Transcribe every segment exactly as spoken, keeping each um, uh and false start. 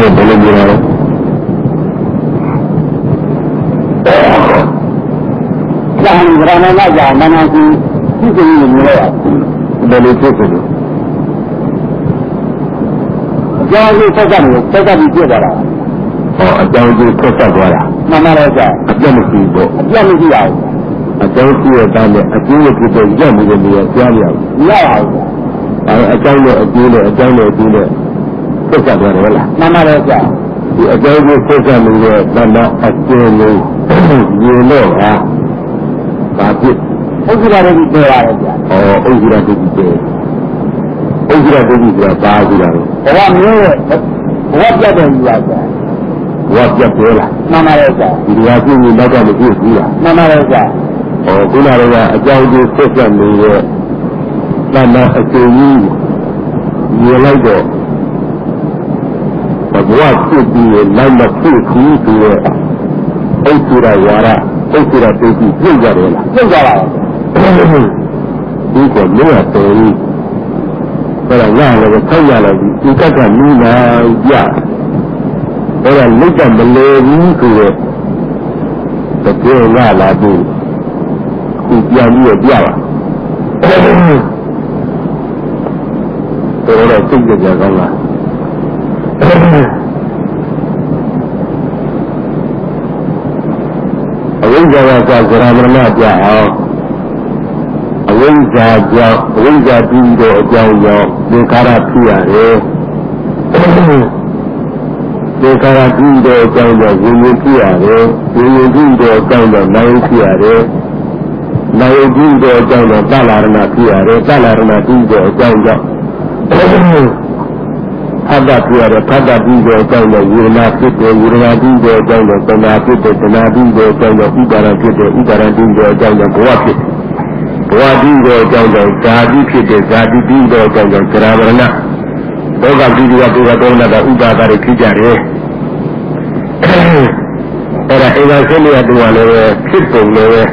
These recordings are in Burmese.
ဘယ်လိုပြောရလဲ။ဒါမှမဟုတ်ဗရဏနာကြောင့်မနာကြီးသူ့ကိုယ်ကိုမြင်လိုက်ဘယ်လိုဖြစ်ဖြစ်လို့အကြောင်းကြီးဆက်ဆက်လို့ဆက်ဆက်ပြီးပြသွားတာ။ဟောအကြောင်းကြီးဆက်ဆက်သွားတာမှန်ပါလေကြာအပြတ်မရှိဘူးအပြတ်မရှိပါဘူးအကြောင်းကြီးရဲ့တန်းနဲ့အကျိုးနဲ့ဖြစ်တဲ့ရက်မှုတွေမျိုးကြားရအောင်မရပါဘူးအဲအကြောင်းနဲ့အကျိုးနဲ့အကြောင်းနဲ့အကျိုးနဲ့ဆက်ဆက်သွားတယ်ဟုတ်လားမှန်ပါလေကြာဒီအကြောင်းကြီးဆက်ဆက်လို့ရဲ့တဏ္ဍအကျိုးလို့ရေလို့ဟာဘာဖြစ်ဥစ္စာတွေကြီးပြောရတယ်ကြာဩဥစ္စာတွေကြီးပြောဥစ္စာတွေကြီးဆိုတာဘာဆိုတာလဲဘဝမျိုးရဲ့ဘဝပြတ်တယ်ကြီးပါကြာဘဝပြတ်တယ်လားမှန်ပါလေကြာဒီဟာကြည့်ရင်တော့မဖြစ်ဘူးလားမှန်ပါလေကြာဩခုနကအကြောင်းကြီးဆက်ဆက်လို့ရဲ့တဏ္ဍအကျိုးကြီးရေလိုက်တော့ဘဝဖြစ်ပြီးလိုက်မဖြစ်ဘူးဆိုရဲ့ဥစ္စာဝါရဥစ္စာတွေကြီးပြုတ်ကြတယ်လားပြုတ်ကြပါဘူးဒီကလည်းတော်ကြီးအဲ့ဒါငါလည်းဆောက်ရလိုက်ဒီကက်ကနည်းနာကြအဲ့ဒါလိတ်ကမလဲဘူးဆိုတော့တကယ်ငါလာပြီးခုပြန်ပြီးပြပါတော်တော်စိတ်ကြကြကောင်းလားအဝိဇ္ဇာကသရမရဏကြအောင်အဝိဇ္ဇာကြောင့်အဝိဇ္ဇာပြီးတော့အကြောင်းကြောင့်သင်္ခါရဖြစ်ရတယ်သင်္ခါရပြီးတော့အကြောင်းကြောင့်ဝိညာဉ်ဖြစ်ရတယ်ဝိညာဉ်ပြီးတော့အကြောင်းကြောင့်နာယဖြစ်ရတယ်နာယပြီးတော့အကြောင်းကြောင့်သလရဏဖြစ်ရတယ်သလရဏပြီးတော့အကြောင်းကြောင့်ဖတ်တာပြရတယ်ဖတ်တာပြီးတော့အကြောင်းကြောင့်ဝေဒနာဖြစ်တယ်ဝေဒနာပြီးတော့အကြောင်းကြောင့်သနာဖြစ်တယ်သနာပြီးတော့အကြောင်းကြောင့်ဥပါဒဖြစ်တယ်ဥပါဒပြီးတော့အကြောင်းကြောင့်ဘဝဖြစ်တယ်ဘဝပြီးတော့အကြောင်းကြောင့်ဇာတိဖြစ်တယ်ဇာတိပြီးတော့အကြောင်းကြောင့်သရဝရဏဘောဂပြီးတော့ပုဂ္ဂတောနာကဥပါဒတွေဖြစ်ကြတယ်အဲ့ဒါအင်္ဂါဆင်းရဲတူကလည်းဖြစ်ပုံလည်း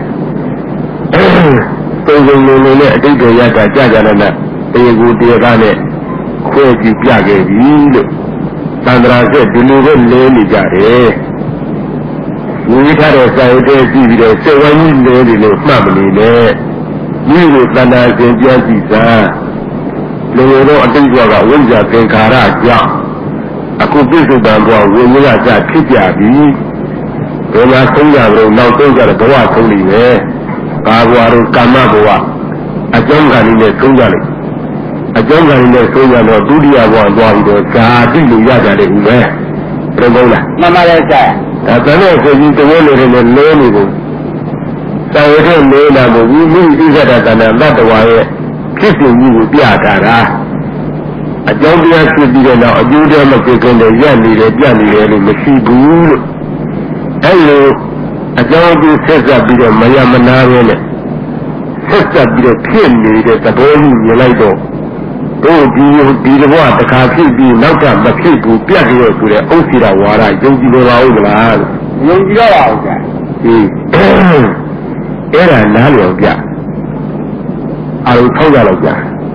ပုံပုံလုံးလုံးနဲ့အတိတ်တွေရတာကြာကြတယ်နဲ့တေကူတေကားနဲ့ခွဲကြည့်ပြခဲ့ပြီလို့သန္တရာဆက်ဒီလိုပဲလဲနေကြတယ်ဝိထားတဲ့စာရုပ်တွေကြည့်ပြီးတော့စေဝါကြီးလဲနေလို့မှတ်မနေနဲ့ဒီလိုသန္တာရှင်ပြန်ကြည့်စားလူတို့အတိတ်ကဝိဇ္ဇာသင်္ခါရကြောင့်အခုပြစ္ဆုတ်တံဘဝဝိညာဉ်ကဖြစ်ကြပြီဘယ်မှာသုံးကြလို့နောက်သုံးကြတဲ့ဘဝဆုံးနေပဲကာဘဝတို့ကာမဘဝအကြောင်းကလေးနဲ့သုံးကြလိုက်အကြောင်းကလေးနဲ့သုံးကြတော့ဒုတိယဘဝသွားပြီးတော့ဇာတိလို့ရကြတယ်ဦးပဲဘယ်လိုလဲမှန်ပါရဲ့ဆရာဒါကလည်းကိုကြီးတဝဲလိုတွေနဲ့လဲနေကုန်သာဝတိနေတာကိုဝိမိဣဇဒတနာတတ္တဝါရဲ့ဖြစ်စဉ်ကြီးကိုပြတာတာအကြောင်းတရားဖြစ်ပြီးတဲ့နောက်အကျိုးတရားမဖြစ်ခင်တည်းရက်နေတယ်ပြနေတယ်လို့မရှိဘူးလို့အဲလိုအကြောင်းအကျိုးဆက်စပ်ပြီးတော့မယမနာပဲနဲ့ဆက်စပ်ပြီးတော့ဖြစ်နေတဲ့သဘောကြီးမြင်လိုက်တော့တို့ဒီဒီဘဝတစ်ခါဖြစ်ပြီးနောက်ကမဖြစ်ဘူးပြတ်ရဆိုတဲ့ဥစ္စာဝါဒယုံကြည်လို့ပါဦးမလားယုံကြည်တော့ပါဦးကြာဒီအဲ့ဒါနားလျော်ပြအာရုံထောက်ရတော့ကြာ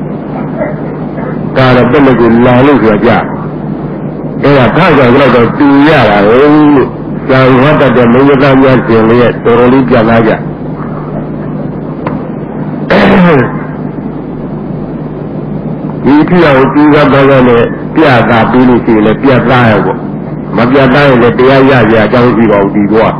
ဒါလည်းပြည့်လို့လာလို့ဆိုကြအဲ့ဒါထားကြတော့တူရတာလို့ဇာဝတ္တတဲ့မင်းသားများရှင်လေးတော်တော်လေးပြလာကြဒီပြအောင်ဒီကဘာသာနဲ့ပြတာပြီးလို့ရှိရင်လည်းပြသားရပေါ့မပြသားရင်လည်းတရားရကြအကြောင်းရှိပါဘူးဒီတော့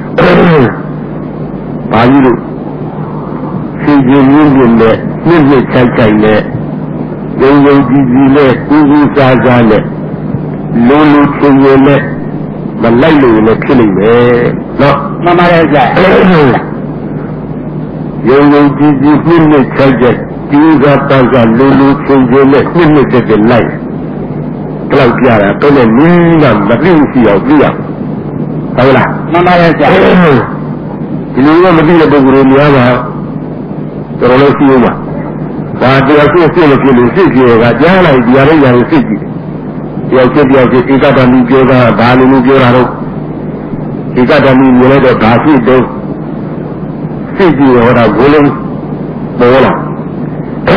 ဘာကြီးလို့ရှင်ရှင်ရင်းရင်းနဲ့ညစ်ညစ်ချိုက်ချိုက်နဲ့ယုံယုံကြည်ကြည်နဲ့ကူးကူးစားစားနဲ့လိုလိုချင်းချင်းနဲ့မလိုက်လို့လည်းဖြစ်နေမယ်နော်မှန်ပါတယ်ကြာယုံယုံကြည်ကြည်ညစ်ညစ်ချိုက်ချိုက်ဒီကတန်းကလိုလိုချင်းချင်းနဲ့ညစ်ညစ်တဲ့တဲ့လိုက်တော့ပြတာတော့လည်းနင်းကမသိရှိအောင်ပြရဟုတ်လားမှန်ပါတယ်ကြာဒီလိုမှမသိတဲ့ပုဂ္ဂိုလ်တွေများပါတော်တော်လေးရှိဦးမှာဒါတရားရှိရှိလို့ဖြစ်လို့စိတ်ကြီးကကြားလိုက်တရားလေးညာလို့စိတ်ကြီးတရားရှိတရားရှိဧကတမီပြောတာဘာလို့လို့ပြောတာတော့ဧကတမီမြင်လိုက်တော့ဒါရှိတော့စိတ်ကြီးဟောတာဘိုးလုံးပေါ်လာ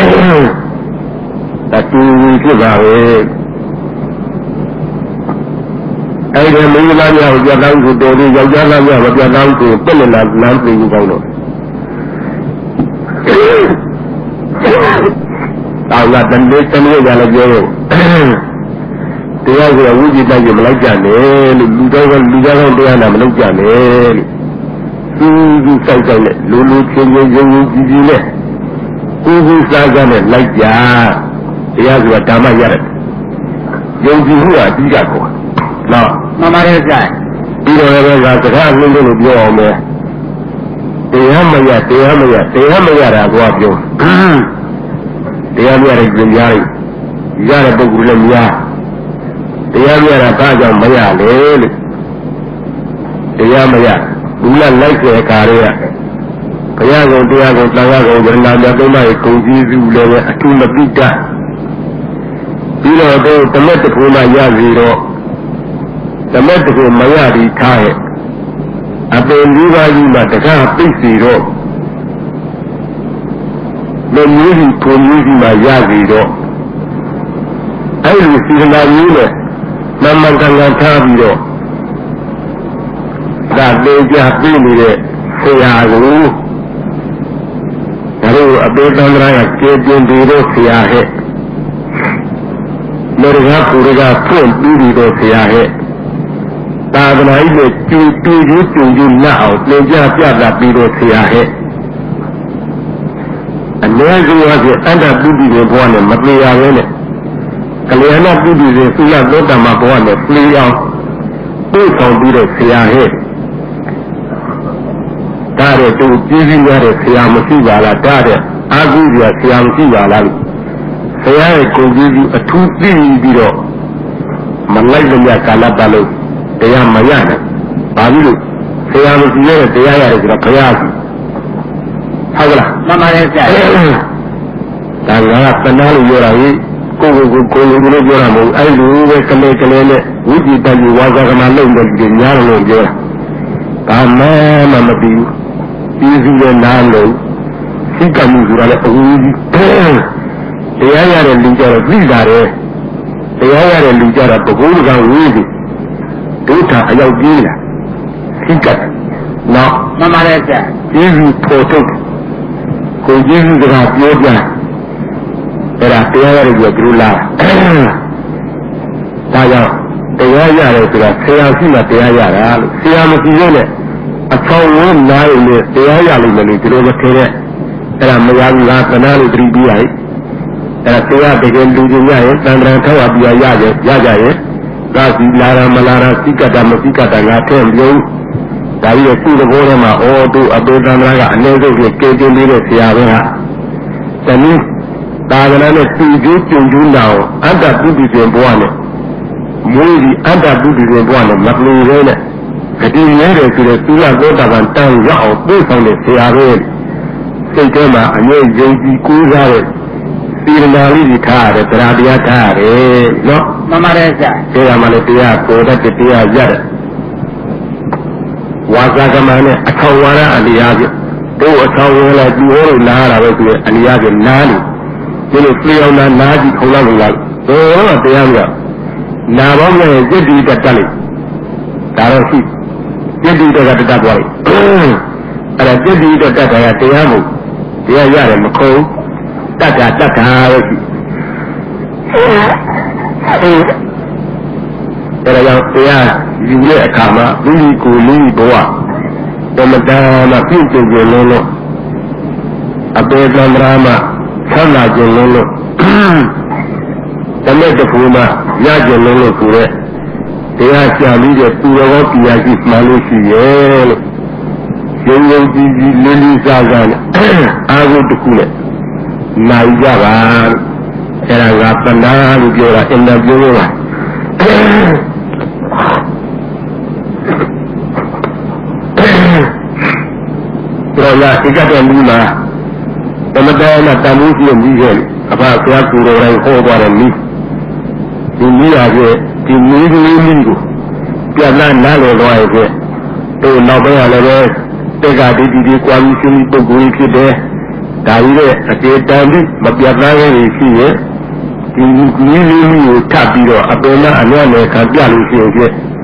တတူဖြစ်ပါပဲအဲ့ဒီမင်းသားများကိုပြတ်သားကိုတော်သေးယောက်ျားသားများမပြတ်သားကိုပြက်လက်လာလမ်းပြင်ကောင်းတော့တောင်ကတန်လေးတမျိုးရလည်းပြောတော့တရားဆိုဝိจิตတိုက်မလိုက်ကြနဲ့လို့လူတော်ကလူသားကောင်းတရားနာမလုပ်ကြနဲ့လို့သူသူစိုက်ဆိုင်နဲ့လူလူချင်းချင်းယုံယုံကြည်ကြည်နဲ့ကိုယ်ကိုယ်စားစားနဲ့လိုက်ကြတရားဆိုတာဓမ္မရတယ်ယုံကြည်မှုကအကြီးကကောနော်မှန်ပါတယ်ဆရာဒီလိုလည်းကစကားလုံးလုံးလို့ပြောအောင်မယ်တရားမရတရားမရတရားမရတာကိုပြောတရားမရတဲ့ကြင်များရတဲ့ပုဂ္ဂိုလ်လည်းများတရားမရတာဘာကြောင့်မရလဲလို့တရားမရဘူးလားလိုက်တဲ့အခါတွေကဘုရားကောင်တရားကောင်သံဃာကောင်ဗရဏမြတ်သုံးပါးရဲ့ဂုဏ်ကြီးစုလည်းအထူးမပိတတ်ပြီးတော့တော့တမက်တခုမှရစီတော့တမက်တခုမရဒီထားရဲ့အပင်လေးပါးကြီးမှာတကားပိတ်စီတော့လူမျိုးကြီးပုံမျိုးကြီးမှာရစီတော့အဲ့ဒီစီရနာမျိုးနဲ့မမှန်ကန်ကန်ထားပြီးတော့ဒါပေကြပြနေတဲ့ဆရာကိုဒါတို့အပေသံဃာကကျေပြင်းပြီးတော့ဆရာဟဲ့မေရဂပူရကဖွင့်ပြီးပြီးတော့ဆရာဟဲ့သာသနာ့ရဲ့ကျူတူကျူကျူကျူလက်အောင်သင်ကြားပြတာပြီးတော့ဆရာဟဲ့အနည်းဆုံးအဖြစ်အတ္တပုဒ်ပြီးဘဝနဲ့မပြေရဘဲနဲ့ကလျာဏပုဒ်ပြီးသုလသောတမဘဝနဲ့ပြေအောင်ပြေဆောင်ပြီးတော့ဆရာဟဲ့ဒါတဲ့သူကြည်ကြီးရတဲ့ဆရာမရှိပါလားဒါတဲ့အာဟုရဆရာမရှိပါလားဆရာရဲ့ကိုယ်ကြီးအထူးသိပြီးတော့မလိုက်လို့ရကာလပတ်လို့တရားမရနဲ့ဘာဖြစ်လို့ဆရာမရှိရတဲ့တရားရတယ်ဆိုတော့ဘုရားကြီးဟုတ်ကလားမှန်ပါတယ်ဆရာဒါကတဏှာလို့ပြောတာကြီးကိုယ်ကိုယ်ကိုယ်ကိုယ်လို့ပြောတာမဟုတ်အဲ့လိုပဲကလေးကလေးနဲ့ဝိจิตတည်းဝါစာကမလုံးတဲ့ဒီညာလို့ပြောတာဘာမှမမပြီးဘူးပြီးစီတဲ့နားလို့စိတ်ကမှုဆိုတာလည်းအဝူကြီးတရားရတဲ့လူကြတော့သိတာတယ်တရားရတဲ့လူကြတော့ပုဂ္ဂိုလ်ကဝေးပြီဒုက္ခအရောက်ပြေးလာစိတ်ကနော်မှန်ပါတယ်ဆရာကျေးဇူးဖို့ထုတ်ကိုကျေးဇူးကပြောပြအဲ့ဒါတရားရတဲ့ကြသူလားဒါကြောင့်တရားရတယ်ဆိုတာဆရာရှိမှတရားရတာလို့ဆရာမရှိရင်လည်းအချောင်းဝန်းနားရင်လည်းတရားရလိမ့်မယ်လို့ဒီလိုမထင်နဲ့အဲ့ဒါမရဘူးလားသနာလို့တတိပြီးလိုက်အဲ့ဒါတရားတကယ်လူကြီးရရင်တန်ត្រာထောက်အပြရရရရကြရဲ့သာစီလာရမလာရစိကတမစိကတငါထဲပြုံးဒါကြီးရဲ့သူ့သဘောထဲမှာဩတို့အပေတန်ត្រာကအနည်းဆုံးကြီးကဲတင်ပြီးတဲ့ဆရာပဲဟာတနည်းသာသနာနဲ့သူ့ကျိုးကျုံကျူးလာအောင်အတ္တပုဒ်ပြင်ဘဝနဲ့မွေးပြီးအတ္တပုဒ်ပြင်ဘဝနဲ့မပလူရဲနဲ့အတိရဲတယ်ဆိုတဲ့သူရသောတာပန်တန်ရောက်အောင်ပြေဆောင်တဲ့ဆရာပဲစိတ်ထဲမှာအမြဲယုံကြည်ကိုးစားတဲ့သီရနာလေးကြီးထားရတယ်တရားတရားထားရတယ်နော်မှန်ပါတယ်ဆရာတရားမှလည်းတရားကိုယ်တည်းတရားရတယ်ဝါစာကမနဲ့အထောက်ဝါရအလျားပြတို့အထောက်ဝင်လာဒီဟောလို့နားရတာပဲဆိုရင်အလျားပြနားလို့ဒီလိုပြေအောင်နာနားကြည့်ခုံလာလို့လားတော့တရားမရနာပေါင်းနဲ့စိတ်ဒီတက်တက်လိုက်ဒါတော့ရှိစိတ်ဒီတက်ကတက်သွားလိုက်အဲ့ဒါစိတ်ဒီတက်တက်တာတရားမို့တရားရတယ်မခုံတတ်တာတတ်တာပဲရှိအဲဒါကြောင့်တရားယူတဲ့အခါမှာလူကြီးကိုလူကြီးဘဝဓမ္မတာမှာပြုကျင်ကြလို့လို့အပေသံဃာမှာဆန္ဒကြလို့လို့ဓမ္မတခုမှာရကြလို့လို့ဆိုတဲ့တရားကြာပြီးတဲ့သူတော်တရားရှိမှလို့ရှိရဲ့လို့ရုံရုံကြည်ကြည်လေးလေးစားစားနဲ့အာဟုတခုနဲ့နိုင်ကြပါအဲ့ဒါကပဏာလို့ပြောတာအင်တာပြောတာတော်လားဒီကတော့လူလားတမတော်နဲ့တမှုရှိပြီးခဲ့အဖဆရာကူတော်တိုင်းဟောသွားတယ်မိဒီမိရရဲ့ဒီမိကလေးမိကိုပြတ်နာနားလည်သွားရဲ့တို့နောက်ပိုင်းရလည်းပဲတက္ကတိတိဒီကွာမိရှင်ပုဂ္ဂိုလ်ဖြစ်တယ်ဒါကြီးတဲ့အတေတန်ပြီးမပြတ်သားရဲ့ရှိရဲ့ဒီမိလေးမျိုးထပ်ပြီးတော့အပေနာအလွတ်နဲ့ခံပြလို့ရှိရင်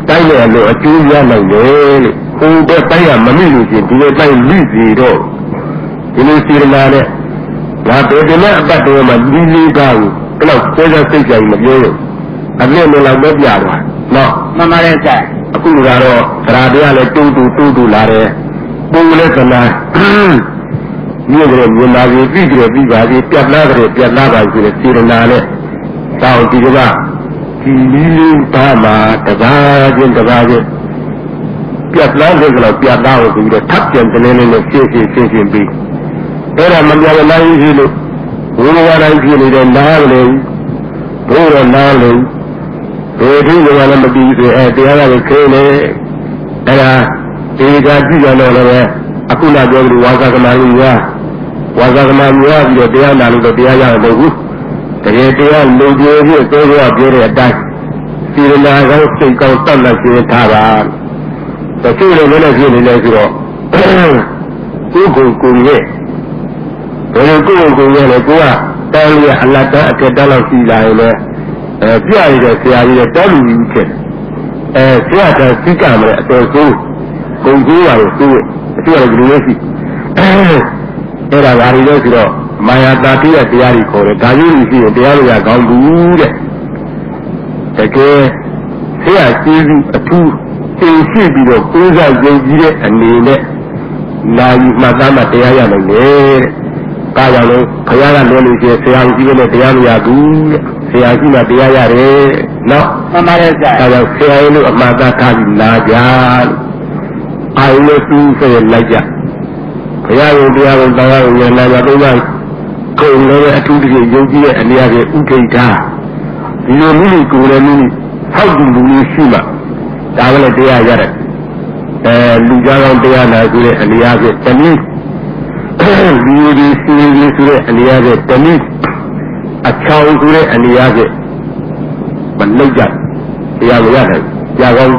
တိုင်းရလို့အကျိုးရနိုင်တယ်လို့ဟိုဘက်တိုင်းရမမိလို့ချင်းဒီလိုတိုင်းလိစီတော့ဒီလိုစီရနာနဲ့ငါဘယ်တည်းနဲ့အပတ်တော်မှာဒီလေးကားကိုဘယ်တော့ဆွဲဆွဲစိတ်ကြိုင်မပြောလို့အပြည့်နဲ့လောက်ပဲပြသွားနော်မှန်ပါတယ်ဆရာအခုကတော့သရာတရားလည်းတူတူတူတူလာတယ်ပုံလည်းကနာမြို့ကလေးမြန်မာပြည်ပြည်ကြည့်ပြီးပါပြီပြတ်လာတယ်ပြတ်လာပါပြီစီရနာနဲ့တောင်းဒီကဒီလေးပါမှာတကားချင်းတကားချင်းပြတ်လာတဲ့ကတော့ပြတ်လာလို့ပြီးတော့ထပ်ပြန်တယ်လေးနဲ့ရှင်းရှင်းရှင်းရှင်းပြီးအဲ့ဒါမပြောင်းနိုင်ဘူးလို့ဘုရားတိုင်းပြည်နေတဲ့နားလေဘုရားနားလေဒီဒီကလည်းမပြီးသေးအဲတရားကလည်းခဲနေအဲ့ဒါဒီကကြည့်ရတော့လည်းအခုနပြောလို့ဝါသကနာကြီးကဝါသကနာကြီးပြီးတော့တရားနာလို့တော့တရားရမှာမဟုတ်ဘူးတကယ်တရားလုံခြုံရေးသိုးရပြောတဲ့အတိုင်းစီရနာကောစိတ်ကောတတ်လက်ရှိထားပါတချို့လည်းလည်းဖြစ်နေတယ်ဆိုတော့ကိုယ်ကိုယ်ကိုယ်ရဲ့ဘယ်လိုကိုယ်ကိုယ်ရဲ့လဲကိုကတောင်းရအလတ်တအထက်တလောက်ရှိလာရင်လည်းအဲပြရတဲ့ဆရာကြီးရဲ့တောလူကြီးဖြစ်အဲဆရာကသိကြမယ်အတော်ဆုံးဂုံကြီးပါလို့သူ့အတူတူလေးရှိအဲ့ဒါဘာလို့လဲဆိုတော့မာယာတာတိရဲ့တရားကြီးခေါ်တယ်ဒါကြီးရှိရင်တရားတွေကကောင်းဘူးတဲ့တကယ်ဆရာကြီးစုအထူးသင်ရှိပြီးတော့ကိုးစားယုံကြည်တဲ့အနေနဲ့နာယူမှတ်သားမှတရားရနိုင်တယ်ကားကြောင့်လို့ဘုရားကလွယ်လို့ရှိရင်ဆရာကြီးနဲ့တရားမရဘူးတဲ့ဆရာကြီးမှတရားရတယ်နော်မှန်ပါတယ်ဆရာဒါကြောင့်ဆရာကြီးတို့အမှတ်သားထားပြီးလာကြအာယုလို့သူ့ဆိုရလိုက်ကြဘုရားကိုတရားကိုတရားကိုဉာဏ်နာကြတော့ကိုယ်လည်းအထူးတကယ်ယုံကြည်တဲ့အနေအချင်းဥထိတ်ထားဒီလိုမျိုးကိုယ်လည်းမျိုးဟောက်တူလူမျိုးရှိမှဒါကလည်းတရားရတယ်အဲလူသားကောင်းတရားနာဆိုတဲ့အနေအချင်းတနည်းလူကြီးစီကြီးဆိုတဲ့အနေအချင်းတနည်းအချောင်းဆိုတဲ့အနေအချင်းမလောက်ကြတရားမရတယ်ကြာကောင်း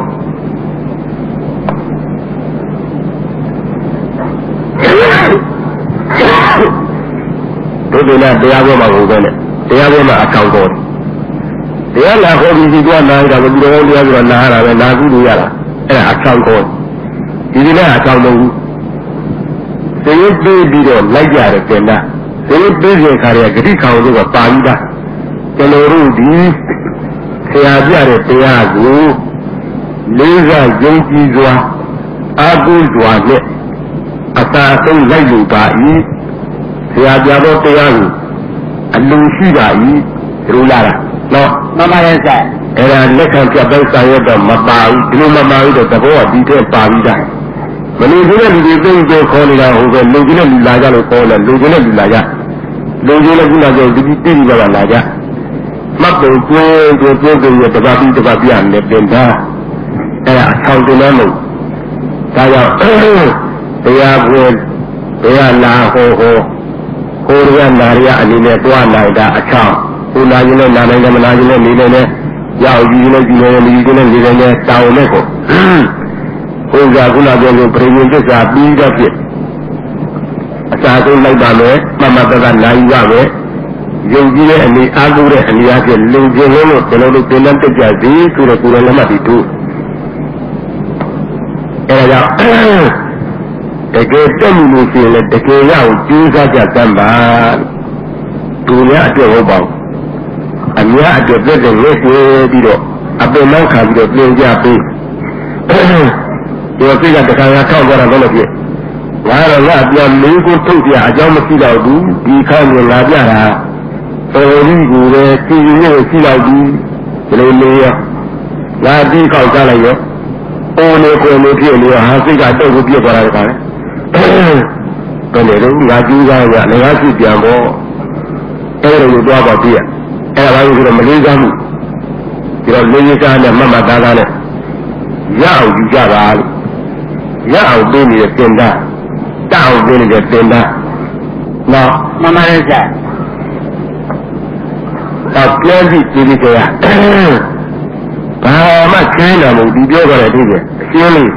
တို့လည်းတရားပေါ်မှာဟုတ်ပဲနဲ့တရားပေါ်မှာအကောင်ပေါ်တရားလာခေါ်ပြီးဒီကနားရတာဘယ်လိုလဲတရားဆိုတော့နားရတာပဲနားကူလို့ရတာအဲ့ဒါအကောင်ပေါ်ဒီဒီနဲ့အကောင်မဟုတ်ဘူးသေရပြီးပြီးတော့လိုက်ကြတယ်တင်တာသေရပြီးတဲ့ခါတွေကဂတိခေါင်တို့ကပါပြီးသားကျွန်တော်တို့ဒီဆရာပြတဲ့တရားကိုလေးစားယုံကြည်စွာအားကိုးစွာနဲ့အသာဆုံးလိုက်လို့ပါ၏ဆရာပြတော့တရားကိုအလုံးရှိပါ၏ဒီလိုလားနော်မှန်ပါရဲ့ဆရာအဲ့ဒါလက်ခံပြပတ်စာရတော့မပါဘူးဒီလိုမပါဘူးတော့သဘောကဒီထဲပါပြီးသားမလို့ဒီလိုလူတွေသိကြခေါ်နေတာဟိုပဲလူကြီးနဲ့လူလာကြလို့ခေါ်တယ်လူကြီးနဲ့လူလာကြလူကြီးနဲ့လူလာကြဒီဒီတိတိကျကျလာကြမတ်ပုံကျွေးကျွေးကျွေးကျွေးရတပတ်ပြီးတပတ်ပြနေတင်တာအဲ့ဒါအဆောင်တင်တယ်လို့ဒါကြောင့်တရားပွဲတရားလာဟောဟောဟိုရနာရအနေနဲ့တွားလိုက်တာအချောင်းဟိုနာကြီးနဲ့နာနိုင်တယ်မနာကြီးနဲ့နေနေနဲ့ရောက်ကြီးနဲ့ကြီးနဲ့နေကြီးနဲ့နေနေနဲ့တောင်းနဲ့ကိုဟိုကခုနပြောလို့ပြင်းပြင်းသစ္စာပြီးတော့ဖြစ်အစာဆုံးလိုက်ပါမယ်မမတကနိုင်ရမယ်ယုံကြည်တဲ့အနေအားကိုးတဲ့အနေအားဖြင့်လုံခြုံလို့ကျွန်တော်တို့သင်တန်းတက်ကြစီဆိုတော့ကိုယ်လည်းလက်မှတ်ပြီးတို့အဲဒါကြောင့်တကယ်တက်မှုလို့ရှိရင်လည်းတကယ်ရအောင်ကြိုးစားကြတတ်ပါသူများအတွက်ဟုတ်ပါဘူးအများအတွက်ပြည့်စုံလို့ရှိပြီးတော့အပင်နောက်ခံပြီးတော့ပြင်ကြပေးဒီကိစ္စတခါရထောက်ကြတာလည်းလို့ဖြစ်ငါတော့ငါပြန်မင်းကိုထုတ်ပြအကြောင်းမရှိတော့ဘူးဒီခါမျိုးလာပြတာတော်ကြီးကိုပဲစီရင်လို့ရှိတော့ဘူးဒီလိုလေးရငါဒီခောက်ကြလိုက်ရောအိုးနေကိုနေဖြစ်နေဟာစိတ်ကတော့ကိုပြစ်သွားတာတခါလေဘယ်လိုလဲငါကြည့်ကြရလည်းငါရှိပြန်ပေါ့အဲ့ဒါကိုသွားပါပြည့်အဲ့ဒါလည်းဆိုတော့မလေးစားဘူးဒီတော့လေးစားနဲ့မမသားသားနဲ့ရအောင်ယူကြပါလို့ရအောင်ပေးနေတဲ့တင်တာတအောင်ပေးနေတဲ့တင်တာနော်မှန်ပါတယ်ဆရာတော့ပြန်ကြည့်ကြည့်ကြရဘာမှခင်းတာမဟုတ်ဒီပြောကြတဲ့အဖြစ်ကြီးအရှင်းလေး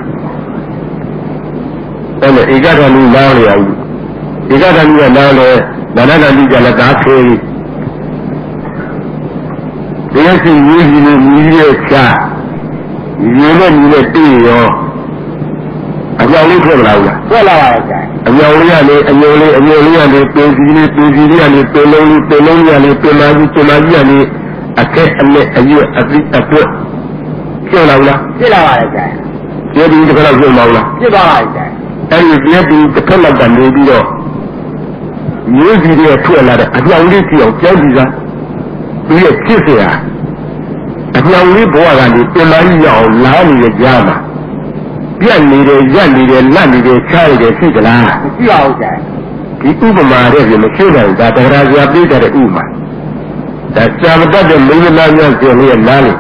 အဲ့ဒါဧကဂဏီနားလေရဘူးဧကဂဏီကနားလေဒါနဂဏီကလည်းဒါခေးဒီရစီကြီးကြီးနဲ့မြည်ရဲ့ချာရေနဲ့ညီနဲ့တွေ့ရောအကြောင်းလေးထွက်လာဘူးလားထွက်လာပါရဲ့အကြောင်းလေးကလေအညိုလေးအညိုလေးကလေပင်စီလေးပင်စီလေးကလေပင်လုံးလေးပင်လုံးလေးကလေပင်မကြီးပင်မကြီးကလေအခက်အလက်အရွက်အသိအပွက်ဖြစ်လာဘူးလားဖြစ်လာပါရဲ့ကျဲဒီတစ်ခါတော့ဖြစ်မှာလားဖြစ်ပါပါရဲ့အဲ့ဒီကျဲဒီတစ်ခါတော့ကနေပြီးတော့မျိုးစီတွေထွက်လာတဲ့အကြောင်းလေးကြည့်အောင်ကြောက်ကြည့်စားသူရဲ့ဖြစ်เสียအကြောင်းလေးဘဝကနေပင်မကြီးရအောင်လာနေတဲ့ကြားမှာပြတ်နေတယ်ရက်နေတယ်လက်နေတယ်ချားနေတယ်ရှိသလားမရှိပါဘူးကြာဒီဥပမာတဲ့ပြမရှိနိုင်ဒါတရားစရာပြတဲ့ဥပမာဒါကြာမတတ်တဲ့မိမနာများဆိုရင်နားလေ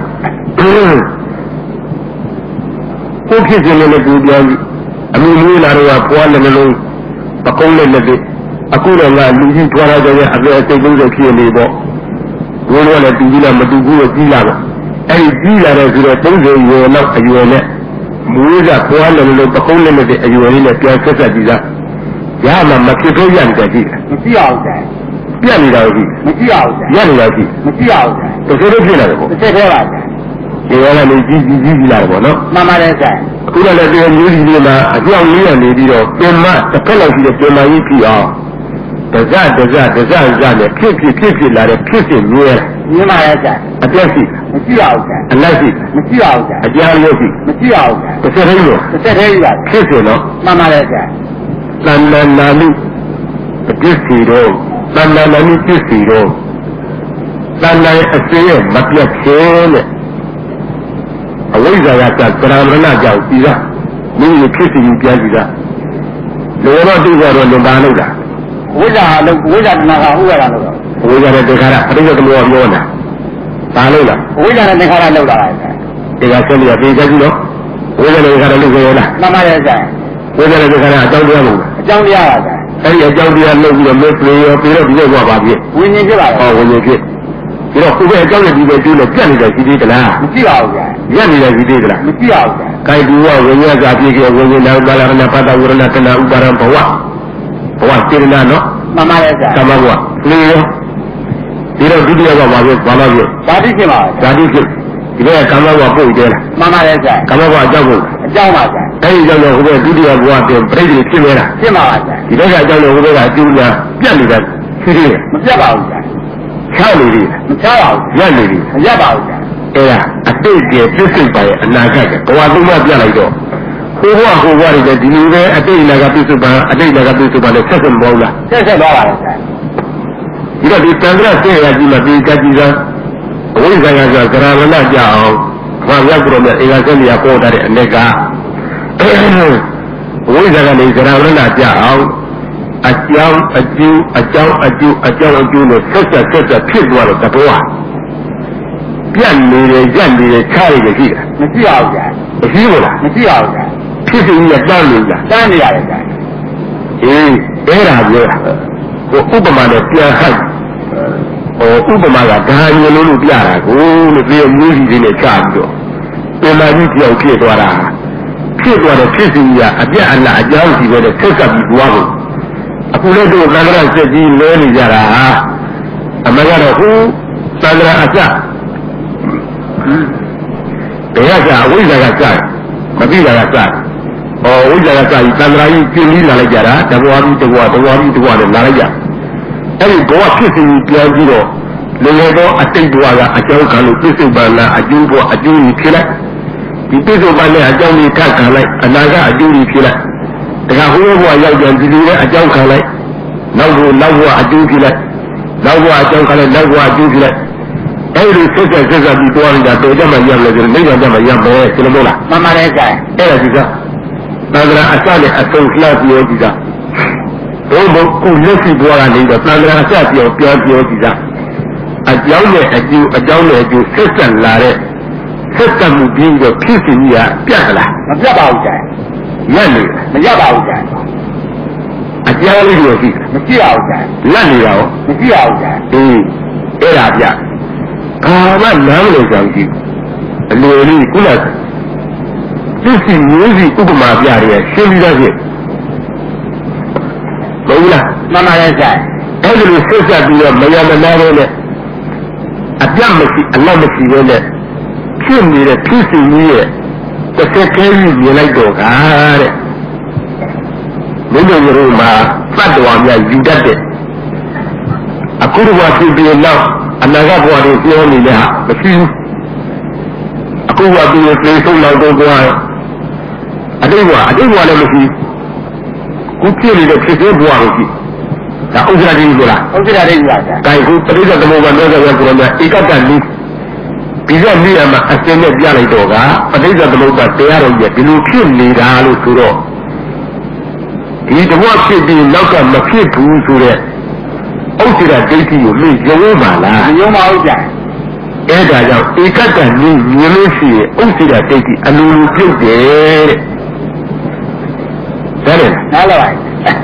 ကိုဖြစ်ခြင်းနဲ့ကိုပြောပြီးအမှုလေးလာတော့ပွားလည်းမလို့ပကုံးလည်းလက်ပြီးအခုတော့ငါလူကြီးထွားရတဲ့အပြည့်အစိတ်လုံးဆိုဖြစ်နေပေါ့ဘိုးတော်လည်းတူကြီးလည်းမတူဘူးလို့ကြီးလာတော့အဲ့ဒီကြီးလာတဲ့ဆိုတော့သုံးဆယ်ရွယ်လောက်အရွယ်နဲ့မူးကပွားလည်းလို့ပကုံးလည်းလက်တဲ့အရွယ်လေးနဲ့ပြန်ဆက်ဆက်ကြည့်သားရမှာမဖြစ်တော့ရတဲ့ကြည့်မရှိအောင်ကြာပြတ်နေတာကြည့်မရှိအောင်ကြာရနေတာကြည့်မရှိအောင်ကြာတစ်ချက်တော့ဖြစ်လာတယ်ပေါ့တစ်ချက်သေးပါကြာဒီကလည်းကြီးကြီးကြီးကြီးလာတယ်ပေါ့နော်မှန်ပါတယ်ကြာအခုလည်းဒီမျိုးကြီးလေးမှာအကြောင်းလေးရနေပြီးတော့ပင်မတစ်ခက်လောက်ရှိတဲ့ပင်မကြီးဖြစ်အောင်တစတစတစစနဲ့ဖြစ်ဖြစ်ဖြစ်ဖြစ်လာတဲ့ဖြစ်ဖြစ်မြဲမြင်ပါရဲ့ကြာအပြတ်ရှိမရှိအောင်ကြာအလိုက်ရှိမရှိအောင်ကြာအကြားရုပ်ရှိမရှိအောင်ကြာတစ်ချက်သေးရောတစ်ချက်သေးပါဖြစ်စေနော်မှန်ပါတယ်ကြာသန္တနာလိအပြစ်စီတော့သန္တနာလိပြစ်စီတော့သန္တရဲ့အစင်းရဲ့မပြတ်ခြင်းနဲ့အဝိဇ္ဇာကသရမဏကြောင့်ဒီကမိမိဖြစ်စီပြန်ကြည့်တာလောတော့တိကျတော့လည်းပါလို့လားဝိဇ္ဇာလို့ဝိဇ္ဇာတဏှာကဥပါဒလို့ဝိဇ္ဇာနဲ့တေခါရအရိယကမောပြောတာပါလို့လားဝိဇ္ဇာနဲ့တေခါရလောက်တာလေတေခါဆက်လို့ပြေကြည့်လို့ဝိဇ္ဇာနဲ့တေခါရလို့ပြောလားမှန်ပါတယ်ဆရာဝိဇ္ဇာနဲ့တေခါရအကြောင်းတရားမဟုတ်လားအကြောင်းတရားပါဆရာအဲ့ဒီအကြောင်းတရားလုပ်ပြီးတော့မေးပြေရောပြီးတော့ဒီလိုကပါပြီဝိညာဉ်ဖြစ်ပါလားဟောဝိညာဉ်ဖြစ်ပြီးတော့ကိုယ်ပဲအကြောင်းနဲ့ဒီပဲကျိုးလို့ပြတ်နေတဲ့ရှိသေးသလားမရှိပါဘူးဆရာရက်နေတဲ့ရှိသေးသလားမရှိပါဘူးဆရာကိုင်တူဝဝိညာဉ်စာပြည့်ကြဝိညာဉ်နာဥပါဒနာပတ္တဝရဏတဏဥပါဒံဘဝဘဝစေတနာနော်မှန်ပါတယ်ဆရာကမ္မဘဝလေရောဒီတော့ဒုတိယကဘာဖြစ်ဘာလို့ဖြစ်ဓာတိဖြစ်ပါဓာတိဖြစ်ဒီကကမ္မဘဝပို့တယ်လားမှန်ပါတယ်ဆရာကမ္မဘဝအကြောင်းကိုအကြောင်းပါဆရာအဲ့ဒီကြောင့်တော့ဟိုဘက်ဒုတိယဘဝတင်ပြိဋိဖြစ်နေတာဖြစ်ပါပါဆရာဒီဘက်ကအကြောင်းတော့ဟိုဘက်ကအကျိုးများပြတ်နေတာရှိသေးတယ်မပြတ်ပါဘူးဆရာချားနေပြီမချားပါဘူးရက်နေပြီမရက်ပါဘူးဆရာအဲ့ဒါအတိတ်ကျပြစ်စိတ်ပါရဲ့အနာဂတ်ကဘဝသုံးပါးပြလိုက်တော့ဟိုဘဝဟိုဘဝတွေဒီလိုပဲအတိတ်အနာဂတ်ပြစ်စိတ်ပါအတိတ်အနာဂတ်ပြစ်စိတ်ပါနဲ့ဆက်ဆက်မဟုတ်လားဆက်ဆက်သွားပါလားဆရာဒီတော့ဒီတန်ត្រဆေရကြီးမှာဒီကကြီးစားအဝိဇ္ဇာကဆိုကရာမဏကြအောင်ဘာရောက်ကြတော့မြအေကဆက်လျာပေါ်တဲ့အ내ကအဝိဇ္ဇာကနေကရာမဏကြအောင်အကြောင်းအကျိုးအကြောင်းအကျိုးအကြောင်းအကျိုးနဲ့ဆက်ဆက်ဆက်ဆက်ဖြစ်သွားတော့တဘောပြတ်နေတယ်ရက်နေတယ်ချားရည်ရှိတာမရှိပါဘူးဗျာမရှိဘူးလားမရှိပါဘူးဗျာဖြစ်စီရတန်းနေကြတန်းနေရတယ်ဗျာအေးအဲ့ဒါပြောတာဟိုဥပမာနဲ့ပြန်ဟပ်ဟိုဥပမာကဒါမျိုးလို့ပြတာကိုလို့ပြောမျိုးစီလေးနဲ့ချပြီးတော့ပင်မကြီးပြောင်းဖြစ်သွားတာဖြစ်သွားတဲ့ဖြစ်စီရအပြတ်အလားအကြောင်းစီပဲနဲ့ဆက်ဆက်ပြီးသွားဖို့အခုလည်းတို့သံဃာစက်ကြီးလဲနေကြတာအမှန်ကတော့ဟိုသံဃာအစဘယ်ကကအဝိဇ္ဇာကစမသိတာကစဟောဝိဇ္ဇာကစကြီးသံဃာကြီးပြင်းပြီးလာလိုက်ကြတာတဘွားပြီးတဘွားတဘွားပြီးတဘွားနဲ့လာလိုက်ကြအဲ့ဒီဘဝဖြစ်စဉ်ကြီးပြန်ပြီးတော့လေလေတော့အတိတ်ဘဝကအကြောင်းခံလို့ပြစ္ဆုတ်ပန်လာအကျိုးဘဝအကျိုးကြီးဖြစ်လိုက်ဒီပြစ္ဆုတ်ပန်နဲ့အကြောင်းကြီးထပ်ခံလိုက်အနာကအကျိုးကြီးဖြစ်လိုက်ဒါကဟိုဘဝရောက်ကြဒီလိုနဲ့အကြောင်းခံလိုက်နောက်ဘဝနောက်ဘဝအကျိုးဖြစ်လိုက်နောက်ဘဝအကြောင်းခံလိုက်နောက်ဘဝအကျိုးဖြစ်လိုက်အဲ့ဒီဆက်ဆက်ဆက်ဆက်ပြီးတွားနေတာတေကြမှာရမယ်ဆိုတော့မိဘကြမှာရမယ်ဆိုလို့မလားမှန်ပါတယ်ကြာအဲ့ဒါဒီကသံဃာအစနဲ့အဆုံးလှပြောကြည့်တာဘုံဘုံကိုလက်ရှိဘဝကနေတော့သံဃာအစပြောပြောပြောကြည့်တာအကြောင်းနဲ့အကျိုးအကြောင်းနဲ့အကျိုးဆက်ဆက်လာတဲ့ဆက်ဆက်မှုပြီးတော့ဖြစ်စီကြီးကပြတ်လားမပြတ်ပါဘူးကြာရက်နေမရပါဘူးကြာအကြောင်းလေးတွေရှိမရှိပါဘူးကြာလက်နေတာရောမရှိပါဘူးကြာအေးအဲ့ဒါပြဘာမှနားမလည်ကြဘူးအလိုလေးခုနကသစ္စီမျိုးစီဥပမာပြရရှင်းပြီးသားဖြစ်ဟုတ်လားမှန်ပါရဲ့ဆရာအဲ့ဒီလိုဆက်ဆက်ပြီးတော့မယမနာတော့နဲ့အပြတ်မရှိအလတ်မရှိတော့နဲ့ဖြစ်နေတဲ့ဖြစ်စီကြီးရဲ့တစ်ဆက်ခဲကြီးမြင်လိုက်တော့ကတဲ့မင်းတို့ရုံမှာသတ္တဝါများယူတတ်တဲ့အခုတော့ဖြစ်ပြီးနောက်အနာဂတ်ဘဝတွေပြောနေတဲ့ဟာမရှိဘူးအခုကသူပြေဆုံးလောက်တော့ကွာအတိတ်ဘဝအတိတ်ဘဝလည်းမရှိခုဖြစ်နေတဲ့ဖြစ်တဲ့ဘဝကိုကြည့်ဒါဥစ္စာတွေကြီးလားဥစ္စာတွေကြီးပါဗျာဒါခုပရိသတ်သမုပ္ပါဒ်ပြောကြရကိုယ်တော်ဧကတ္တနိဒီကနေ့အမှအစင်းနဲ့ပြလိုက်တော့ကပရိသတ်သမုပ္ပါဒ်တရားတော်ကြီးဒီလိုဖြစ်နေတာလို့ဆိုတော့ဒီတဘဝဖြစ်ပြီးနောက်ကမဖြစ်ဘူးဆိုတဲ့ဥစ္စာဒိဋ္ဌိကိုမင်းရုံးပါလားရုံးပါဦးဗျာအဲ့ဒါကြောင့်ဧကတ္တနိမြင်လို့ရှိရင်ဥစ္စာဒိဋ္ဌိအလိုလိုပြုတ်တယ်တဲ့ဒါလည်းနားလည်ပါ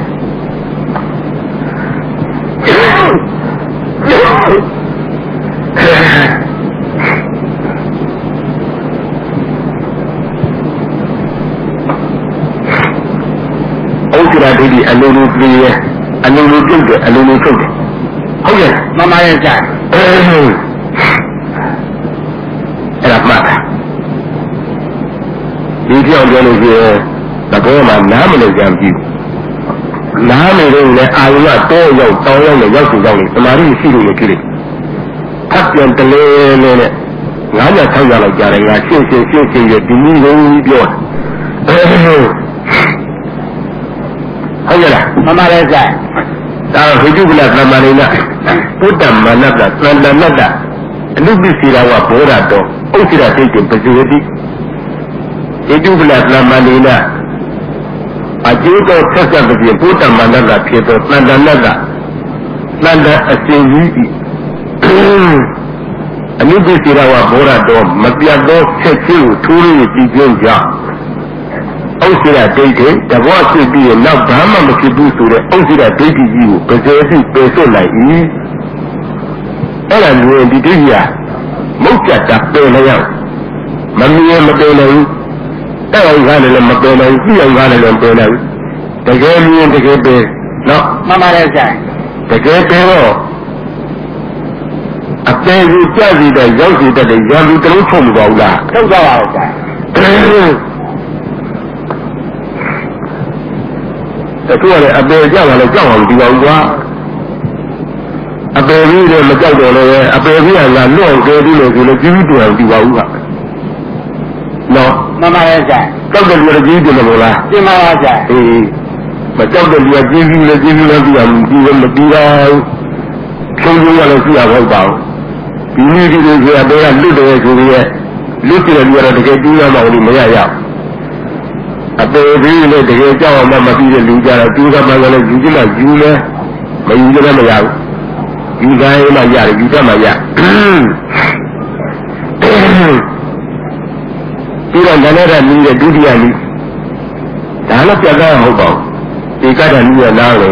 ဥစ္စာဒိဋ္ဌိအလိုလိုပြည့်ရဲ့အလိုလိုပြုတ်တယ်အလိုလိုထုတ်တယ်ဟုတ်ရဲ့မမရဲ့ကြာအဲ့ဒါမှတ်တာဒီပြောင်းပြောလို့ရှိရင်သဘောမှာနားမလည်ကြမ်းကြည့်နားမလည်ရင်လည်းအာယုကတော့ရောက်တောင်းရောက်နဲ့ရောက်စီရောက်နေသမာဓိရှိလို့ရကြည့်လိုက်ထပ်ပြန်တလဲလဲနဲ့ငါးညဆောက်ရလောက်ကြတယ်ငါရှင်းရှင်းရှင်းရှင်းရဒီနည်းလုံးပြောဟုတ်ရလားမမလည်းကြာဒါဟိတုပလသမဏိနပုတ္တမနတ္တသန္တနတ္တအနုပ္ပစီရဝဘောဓတောဥစ္စာဒိဋ္ဌိပဇေတိဟိတုပလသမဏိနအကျိုးသောဆက်ဆက်တဲ့ပုတ္တမနတ္တဖြစ်သောသန္တနတ္တသန္တအစဉ်ကြီးအနုပ္ပစီရဝဘောဓတောမပြတ်သောဆက်ချင်းကိုထိုးရည်ကြည့်ကြကြောင်းဥစ္စာဒိဋ္ဌိတဘောဖြစ်ပြီးနောက်ဘာမှမဖြစ်ဘူးဆိုတဲ့ဥစ္စာဒိဋ္ဌိကြီးကိုပဇေတိပယ်စွတ်လိုက်၏အဲ့ဒါမျိုးဒီဒိဋ္ဌိကမုတ်ကြတာပယ်လျောက်မမြင်မပယ်နိုင်ဘူးတဲ့အောင်ကားလည်းမပယ်နိုင်ဘူးပြအောင်ကားလည်းမပယ်နိုင်ဘူးတကယ်မြင်တကယ်ပယ်နော်မှန်ပါတယ်ဆရာတကယ်ပယ်တော့အပယ်ကိုကြစီတဲ့ရောက်စီတဲ့ရံလူတလုံးထုတ်မပါဘူးလားထုတ်သွားပါဦးဆရာအခုကလည်းအပယ်ကြောက်တာလည်းကြောက်အောင်ဒီပါဘူးကွာအပယ်ကြီးလည်းမကြောက်တော့လည်းအပယ်ကြီးကလာလွတ်ကြသေးလို့ဆိုလို့ကြီးကြီးတူအောင်ဒီပါဘူးကနော်မှန်ပါရဲ့ဆရာကြောက်တယ်လူကြီးတူလို့လားပြင်ပါပါဆရာအေးမကြောက်တဲ့လူကကြီးကြီးလည်းကြီးကြီးလည်းပြီးအောင်ဒီလိုမပြီးပါဘူးဆုံးဆုံးရလို့ရှိရတော့ပါဘူးဒီနည်းဒီလိုဆိုရတော့လွတ်တယ်ဆိုရဲလွတ်တယ်လူကတော့တကယ်တူးရမှာလို့မရရအပေပြီးလည်းတကယ်ကြောက်အောင်မပြီးတဲ့လူကြတော့တူးကမှလည်းယူကြည့်မှယူလဲမယူလည်းမရဘူးယူတိုင်းမှရတယ်ယူတတ်မှရပြီးတော့လည်းလည်းနည်းတဲ့ဒုတိယနည်းဒါလည်းပြတ်တော့ဟုတ်ပါဘူးဒီကတ္တနည်းရလားလို့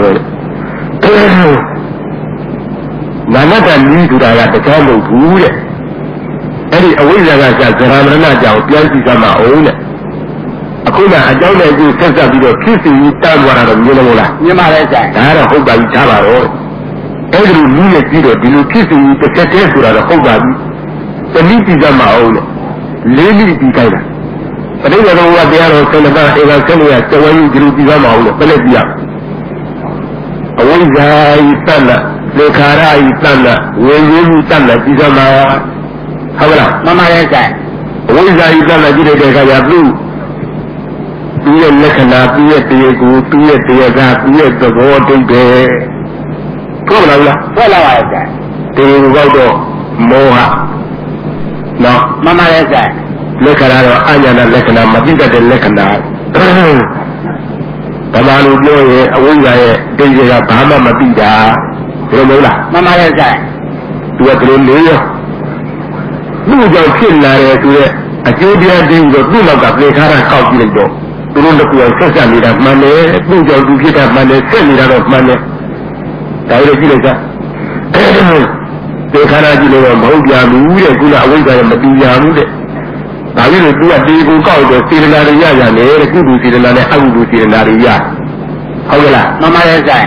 နာမတနည်းဆိုတာကတခြားမဟုတ်ဘူးတဲ့အဲ့ဒီအဝိဇ္ဇာကဇာရမဏကြောင့်ပြောင်းစီကမှအောင်တဲ့အခုမှအကြောင်းနဲ့ကိုဆက်ဆက်ပြီးတော့ဖြစ်စီတန်းသွားတာတော့မြင်လို့လားမြင်ပါလေဆရာဒါတော့ဟုတ်ပါပြီထားပါတော့အဲ့ဒီလူနဲ့ကြည့်တော့ဒီလိုဖြစ်စီတစ်ချက်တည်းဆိုတာတော့ဟုတ်ပါပြီတနည်းစီကမှအောင်တဲ့လေးနည်းပြီးခိုင်းတာပရိသေတော်ကတရားတော်ဆန္ဒပါဧကဆင်းရတဝင်းဒီလိုပြီးသွားမအောင်လို့ပြည့်ပြရအဝိဇ္ဇာဤတဏ္ဍလေခါရဤတဏ္ဍဝေယုဤတဏ္ဍပြီးသွားမှာဟုတ်လားမှန်ပါရဲ့ဆရာအဝိဇ္ဇာဤတဏ္ဍကြည့်တဲ့အခါကျသူသူရဲ့လက္ခဏာသူရဲ့တရားကိုသူရဲ့တရားကသူရဲ့သဘောတိတ်ပဲဟုတ်လားလားဟုတ်လားပါဆရာတရားကိုတော့မောဟနော်မှန်ပါရဲ့ဆရာလက္ခဏာတော့အညာဏလက္ခဏာမသိတတ်တဲ့လက္ခဏာဗမာလူပြောရင်အဝိဇ္ဇာရဲ့ဒိဋ္ဌိကဘာမှမသိတာဘယ်လိုလားမှန်ပါရဲ့ဆရာသူကဒီလိုလေးရောသူ့ကြောင့်ဖြစ်လာတယ်ဆိုရက်အကျိုးတရားတင်းတော့သူ့နောက်ကပြေခါတာကောက်ကြည့်လိုက်တော့သူတို့လည်းကိုယ်ဆက်ဆက်နေတာမှန်တယ်သူ့ကြောင့်သူဖြစ်တာမှန်တယ်ဆက်နေတာတော့မှန်တယ်ဒါလည်းကြည့်လိုက်စသေခါရကြည့်လို့မဟုတ်ပြဘူးတဲ့ခုနအဝိဇ္ဇာရဲ့မတူရဘူးတဲ့ဒါကြီးလို့သူကဒီကိုကောက်တော့စေတနာတွေရရမယ်တဲ့ကုသိုလ်စေတနာနဲ့အကုသိုလ်စေတနာတွေရဟုတ်ကဲ့လားမှန်ပါရဲ့ဆရာ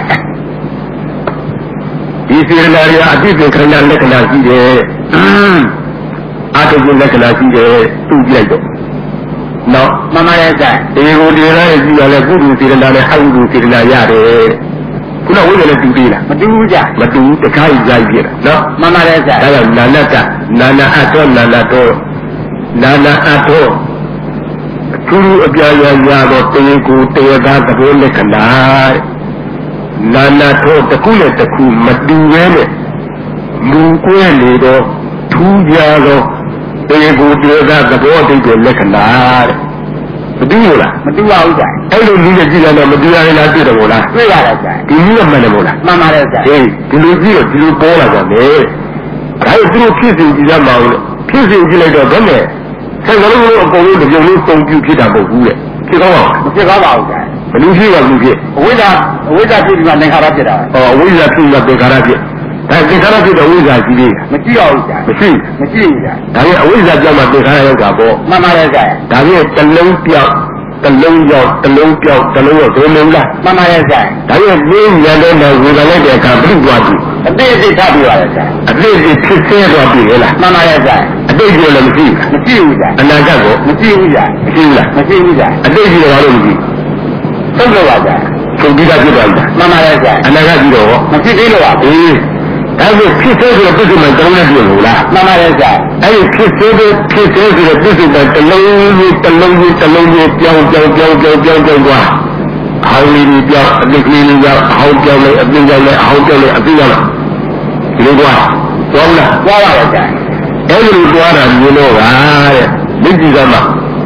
ဒီစေတနာတွေအတိတ်ခန္ဓာလက္ခဏာရှိတယ်အတုလက္ခဏာရှိတယ်သူ့ကြည့်လိုက်တော့နော်မှန်ပါတယ်ဆရာဒီကိုဒီလားကြည့်ရလဲကုသိုလ်စေတနာနဲ့အကုသိုလ်စေတနာရတယ်ခုနဝိဇ္ဇာနဲ့တူသေးလားမတူဘူးကြာမတူတခါကြီးကြိုက်ပြနော်မှန်ပါတယ်ဆရာဒါကြောင့်နာနတနာနာအတောနာနာတောနာနာအတောသူအပြာရရတော့တေကိုတေသာသဘောလက္ခဏာနာနာတောတခုနဲ့တခုမတူပဲနဲ့မူကွဲနေတော့ထူးကြတော့တေကိုတေသာသဘောတိတ်ကိုလက္ခဏာတဲ့မတူဘူးလားမတူပါဘူးကြာအဲ့လိုနည်းနဲ့ကြည့်လိုက်တော့မတူရရင်လားတွေ့တယ်မို့လားတွေ့ရတယ်ကြာဒီနည်းကမှန်တယ်မို့လားမှန်ပါတယ်ကြာဟေးဒီလိုကြည့်တော့ဒီလိုပေါ်လာကြတယ်ဒါကိုသူတို့ဖြစ်စဉ်ကြည့်ရမှာလို့ဖြစ်စဉ်ကြည့်လိုက်တော့ဘယ်နဲ့ဆက်ကလေးတို့အကုန်လုံးဒီလိုလေးပုံပြဖြစ်တာမဟုတ်ဘူးတဲ့ဖြစ်ကောင်းပါမဖြစ်ကောင်းပါဘူးကြာဘယ်လိုဖြစ်ပါဘူးဖြစ်အဝိဇ္ဇာအဝိဇ္ဇာဖြစ်ပြီးမှသင်္ခါရဖြစ်တာဩအဝိဇ္ဇာဖြစ်ပြီးသင်္ခါရဖြစ်ဒါသင်္ခါရဖြစ်တော့ဝိဇ္ဇာကြီးလေးမကြည့်ရဘူးကြာမရှိမရှိဘူးကြာဒါကြီးအဝိဇ္ဇာကြောင့်မှသင်္ခါရရောက်တာပေါ့မှန်ပါတယ်ကြာဒါကြီးတလုံးပြောက်တလုံးရောက်တလုံးပြောက်တလုံးရောက်ဒုလုံးလားမှန်ပါတယ်ကြာဒါကြီးပြင်းရတဲ့နဲ့ဝေဒနာတဲ့အခါပြိသွားပြီအတိတ်အတိတ်ထပ်ပြီးပါတယ်ကြာအတိတ်အတိတ်ဖြစ်သေးသွားပြီလေလားမှန်ပါတယ်ကြာအတိတ်ကြီးလည်းမရှိဘူးမရှိဘူးကြာအနာဂတ်ကိုမရှိဘူးကြာမရှိဘူးလားမရှိဘူးကြာအတိတ်ကြီးလည်းဘာလို့မရှိသုံးလို့ပါကြာသုံးပြီးသားဖြစ်သွားပြီမှန်ပါတယ်ကြာအနာဂတ်ကြီးတော့မရှိသေးလို့ပါအေးဒါဆိုဖြစ်သေးဆိုတော့ပြည့်စုံတယ်တလုံးနဲ့ပြည့်လို့လားမှန်ပါတယ်ကြာအဲ့ဒီဖြစ်သေးတဲ့ဖြစ်သေးဆိုတော့ပြည့်စုံတယ်တလုံးကြီးတလုံးကြီးတလုံးကြီးပြောင်းပြောင်းပြောင်းပြောင်းပြောင်းပြောင်းသွားအဟောင်းလေးပြောင်းအသစ်ကလေးလေးပြောင်းအဟောင်းပြောင်းလိုက်အသစ်ပြောင်းလိုက်အဟောင်းပြောင်းလိုက်အသစ်ပြောင်းလိုက်ဒီလိုသွားသွားလားသွားပါရဲ့ကြာအဲ့ဒီလိုသွားတာမျိုးတော့ပါတဲ့မိကြည့်သမှာ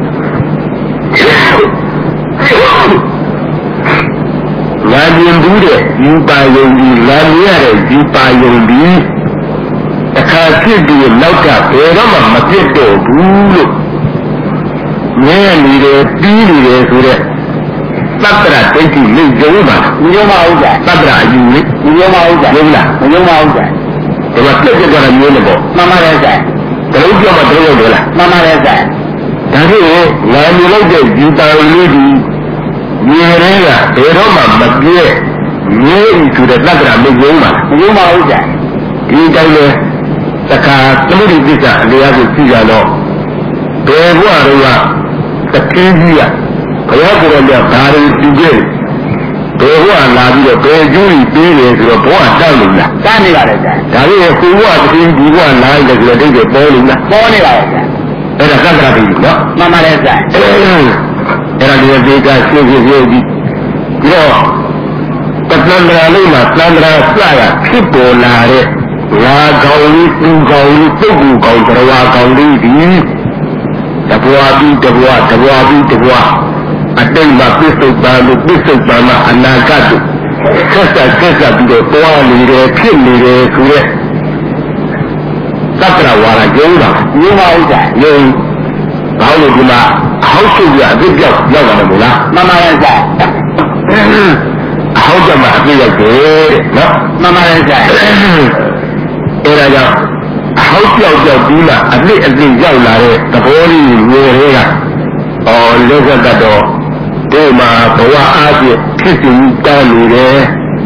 လာမြင်ဘူးတဲ့ဒီပါယုံဒီလာမြင်ရတဲ့ဒီပါယုံဒီအခါဖြစ်ပြီးနောက်ကဘယ်တော့မှမပြတ်တော့ဘူးလို့မြင်နေတယ်ပြီးနေတယ်ဆိုတဲ့သတ္တရဒိဋ္ဌိမိယုံပါမယုံပါဘူးကြာသတ္တရအယူလေမယုံပါဘူးကြာယုံလားမယုံပါဘူးကြာဒီမှာပြတ်ပြတ်သွားတာမျိုးနဲ့ပေါ့မှန်ပါတယ်ကြာတလုံးပြောမှတလုံးရောက်တယ်လားမှန်ပါတယ်ကြာဒါဖြင့်ငါမြင်လိုက်တဲ့ဒီပါယုံလေးဒီမြင်ရဲကဘယ်တော့မှမပြည့်မြဲဤဆိုတဲ့သတ္တရမယုံပါမယုံပါဘူးကြာဒီတိုင်းလေသက္ကာသမုဒိပစ္စအတရားကိုကြည့်ကြတော့ဘယ်ဘဝတော့ကတတိယကြီးကဘုရားကိုယ်တော်ကဘာတွေကြည့်ကြဘယ်ဘဝလာပြီးတော့ဘယ်ကျိုးကြီးပေးတယ်ဆိုတော့ဘဝတတ်လို့လားတတ်နေပါလေကြာဒါပေမဲ့ကိုဘဝတတိယဒီဘဝလာတယ်ဆိုတော့တိတ်တယ်ပေါ်လို့လားပေါ်နေပါလေကြာအဲ့ဒါသတ္တရပြီနော်မှန်ပါတယ်ကြာအဲ့ဒါဒီဒေကရှင်းရှင်းရှင်းပြီးတော့တဏ္ဍာလေးမှာတဏ္ဍာစရဖြစ်ပေါ်လာတဲ့ငါကောင်းလေးသူကောင်းလေးပုဂ္ဂိုလ်ကောင်းတရားကောင်းလေးဒီတဘွားပြီးတဘွားတဘွားပြီးတဘွားအတိတ်မှာပြစ္ဆုတ်ပန်လို့ပြစ္ဆုတ်ပန်မှာအနာဂတ်တို့ဆက်ဆက်ဆက်ဆက်ပြီးတော့တွားနေတယ်ဖြစ်နေတယ်ဆိုတဲ့သတ္တရဝါရကျုံးတာယုံပါဦးကြာယုံဘာလို့ဒီမှာအဟောက်ချုပ်ရအပြစ်ပြောက်ရောက်လာတယ်မို့လားမှန်ပါရဲ့ကြာအဟောက်ကြမှာအပြစ်ရောက်တယ်နော်မှန်ပါရဲ့ကြာအဲ့ဒါကြောင့်အဟောက်ပြောက်ပြောက်ပြီးမှအပြစ်အပြစ်ရောက်လာတဲ့သဘောလေးမျိုးတွေကအော်လောကတတ်တော့ဒီမှာဘဝအားဖြင့်ဖြစ်စဉ်တောင်းနေတယ်